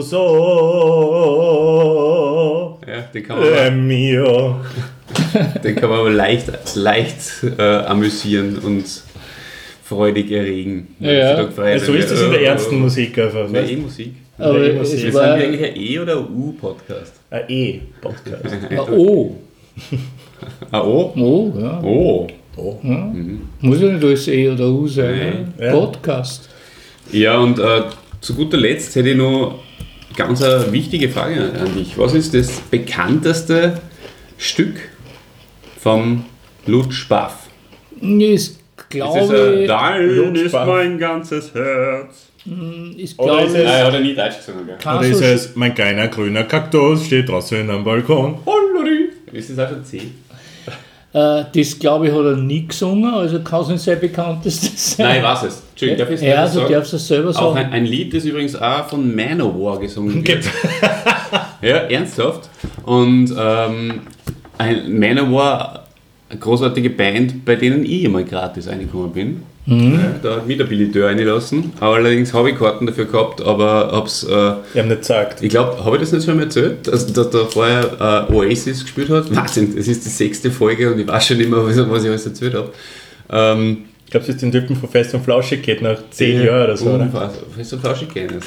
so Ja, den kann man Mio. aber leicht amüsieren und freudig erregen. Ja. So ist es in der ernsten Musik einfach. Ja, Weißt? E-Musik. Aber Ja, es wir Sind war wir eigentlich ein E- oder ein U-Podcast? Ein E-Podcast. O. Ah, O? O, ja. Oh. Muss ja nicht alles E oder U sein. Ja. Podcast. Ja, und zu guter Letzt hätte ich noch ganz eine wichtige Frage an dich. Was ist das bekannteste Stück vom Lutsch Baff? Ich glaube, Dein ist mein ganzes Herz. ich Oder ist glaube, es- Hat er nie Deutsch gesungen, gell? kann Oder ist so es, mein kleiner grüner Kaktus steht draußen am Balkon. Ist das auch schon C? Das, glaube ich, hat er nie gesungen, also kann es nicht sein bekanntestes sein. Nein, ich weiß es. Entschuldigung, darf ich es Ja, sagen? du darfst es selber Auch sagen. ein Lied, das übrigens auch von Manowar gesungen wird. Ja, ernsthaft. Und ein Manowar, eine großartige Band, bei denen ich immer gratis reingekommen bin. Da hat mich der Billeteur reingelassen. Allerdings habe ich Karten dafür gehabt, aber hab's... Ich habe nicht gesagt. Ich glaube, habe ich das nicht schon mal erzählt, dass da vorher Oasis gespielt hat? Wahnsinn, es ist die 6. Folge und ich weiß schon nicht mehr, was ich alles erzählt habe. Ich glaube, es ist den Typen von Fest und Flauschig geht nach 10 Jahren oder so, oder? Fest und Flauschig kennen.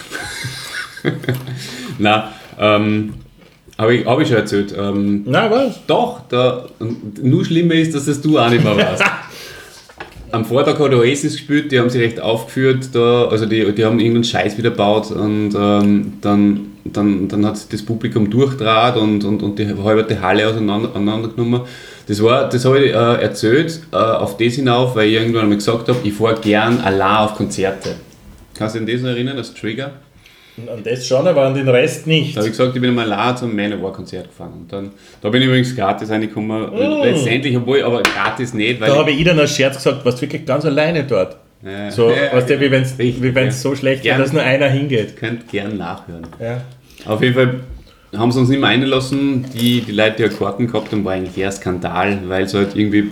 Nein, habe ich schon erzählt. Nein, was? Doch, und nur schlimmer ist, dass das du auch nicht mehr weißt. Am Vortag hat Oasis gespielt, die haben sich recht aufgeführt, also die haben irgendeinen Scheiß wieder gebaut und dann hat sich das Publikum durchdraht und die halbe Halle auseinandergenommen. Das habe ich erzählt, auf das hinauf, weil ich irgendwann einmal gesagt habe, ich fahre gern allein auf Konzerte. Kannst du dich an das noch erinnern, als Trigger? An das schon, aber an den Rest nicht. Da habe ich gesagt, ich bin einmal allein zum Manowar-Konzert gefahren. Und da bin ich übrigens gratis reingekommen. Letztendlich, aber gratis nicht, weil... Da habe ich dann als Scherz gesagt, warst du wirklich ganz alleine dort. So, weißt du, wie wenn es so schlecht wäre, dass nur einer hingeht. Könnt gern nachhören. Ja. Auf jeden Fall haben sie uns nicht mehr eingelassen. Die Leute, die ja Karten gehabt haben, war eigentlich eher ein Skandal, weil es halt irgendwie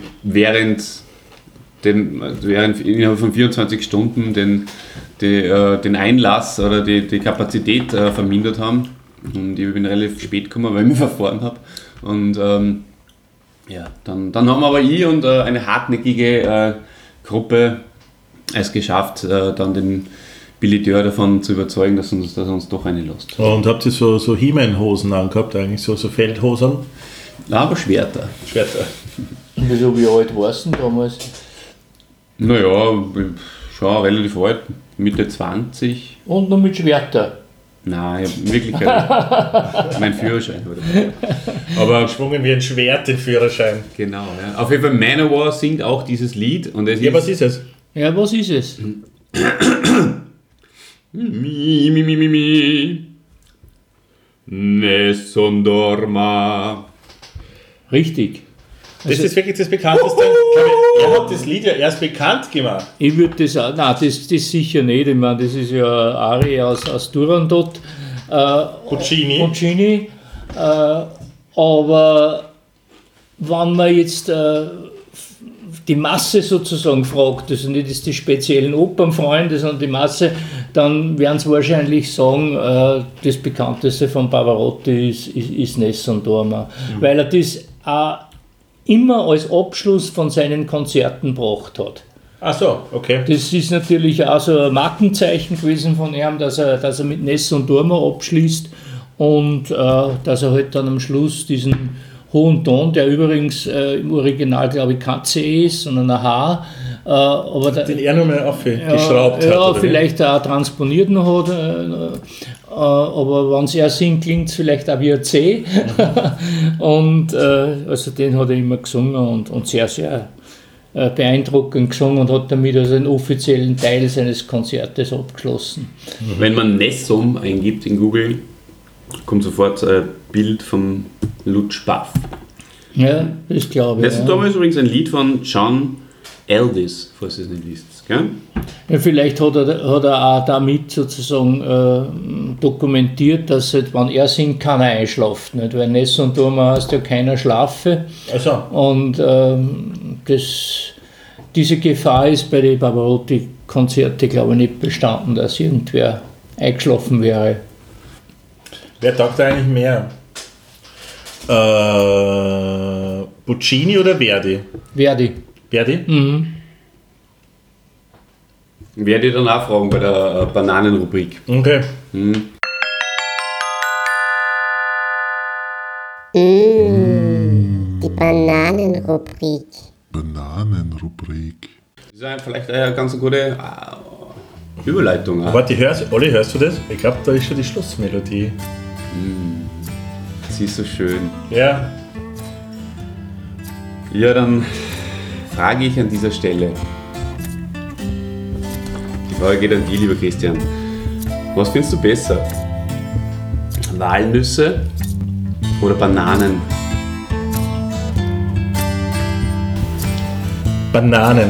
innerhalb von 24 Stunden den Einlass oder die Kapazität vermindert haben. Und ich bin relativ spät gekommen, weil ich mich verfahren habe. Und dann haben aber ich und eine hartnäckige Gruppe es geschafft, dann den Billeteur davon zu überzeugen, dass er uns doch reinlässt. Und habt ihr so He-Man-Hosen angehabt, eigentlich so Feldhosen? Nein, aber Schwerter. Wieso, wie alt warst du denn damals? Naja, schon relativ alt, Mitte 20. Und noch mit Schwerter. Nein, ich habe wirklich mein Führerschein. Aber Schwungen wie ein Schwert, den Führerschein. genau, ja. Auf jeden Fall Manowar singt auch dieses Lied. Und es Was ist es? Ja, was ist es? Mi. Nessun dorma. Richtig. Das ist wirklich das bekannteste. Er hat das Lied ja erst bekannt gemacht. Ich würde das auch, nein, das sicher nicht. Ich meine, das ist ja eine Arie aus Turandot. Puccini. Aber wenn man jetzt die Masse sozusagen fragt, also nicht jetzt die speziellen Opernfreunde, sondern die Masse, dann werden sie wahrscheinlich sagen, das bekannteste von Pavarotti ist Nessun dorma, weil er das auch immer als Abschluss von seinen Konzerten gebracht hat. Ach so, okay. Das ist natürlich auch so ein Markenzeichen gewesen von ihm, dass er mit Nessun dorma abschließt und dass er halt dann am Schluss diesen hohen Ton, der übrigens im Original, glaube ich, kein C ist, sondern ein H. Aber den er nochmal aufgeschraubt hat. Ja, vielleicht auch transponiert noch hat. Aber wenn es er singt, klingt es vielleicht auch wie ein C. Und also den hat er immer gesungen und sehr, sehr beeindruckend gesungen und hat damit also einen offiziellen Teil seines Konzertes abgeschlossen. Wenn man Nessum eingibt in Google, kommt sofort ein Bild von Lutz Baff. Ja, das glaube ich. Das ist damals übrigens ein Lied von John Elvis, falls ihr es nicht wisst. Gell? Ja, vielleicht hat er auch damit sozusagen dokumentiert, dass halt, wenn er singt, keiner einschlaft. Nicht? Weil Nessun dorma heißt ja keiner schlafe. Also. Und diese Gefahr ist bei den Pavarotti-Konzerten, glaube ich, nicht bestanden, dass irgendwer eingeschlafen wäre. Wer taugt eigentlich mehr? Puccini oder Verdi? Verdi. Verdi? Mhm. Werde ich dann auch fragen bei der Bananenrubrik. Okay. Die Bananenrubrik. Bananenrubrik. Das ist vielleicht eine ganz gute Überleitung. Warte, Olli, hörst du das? Ich glaube, da ist schon die Schlussmelodie. Sie ist so schön. Ja. Ja, dann frage ich an dieser Stelle. Die Frage geht an dich, lieber Christian. Was findest du besser? Walnüsse oder Bananen? Bananen.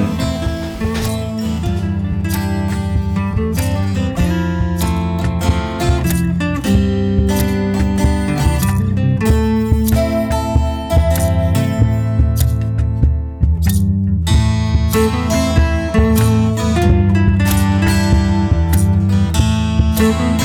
Musik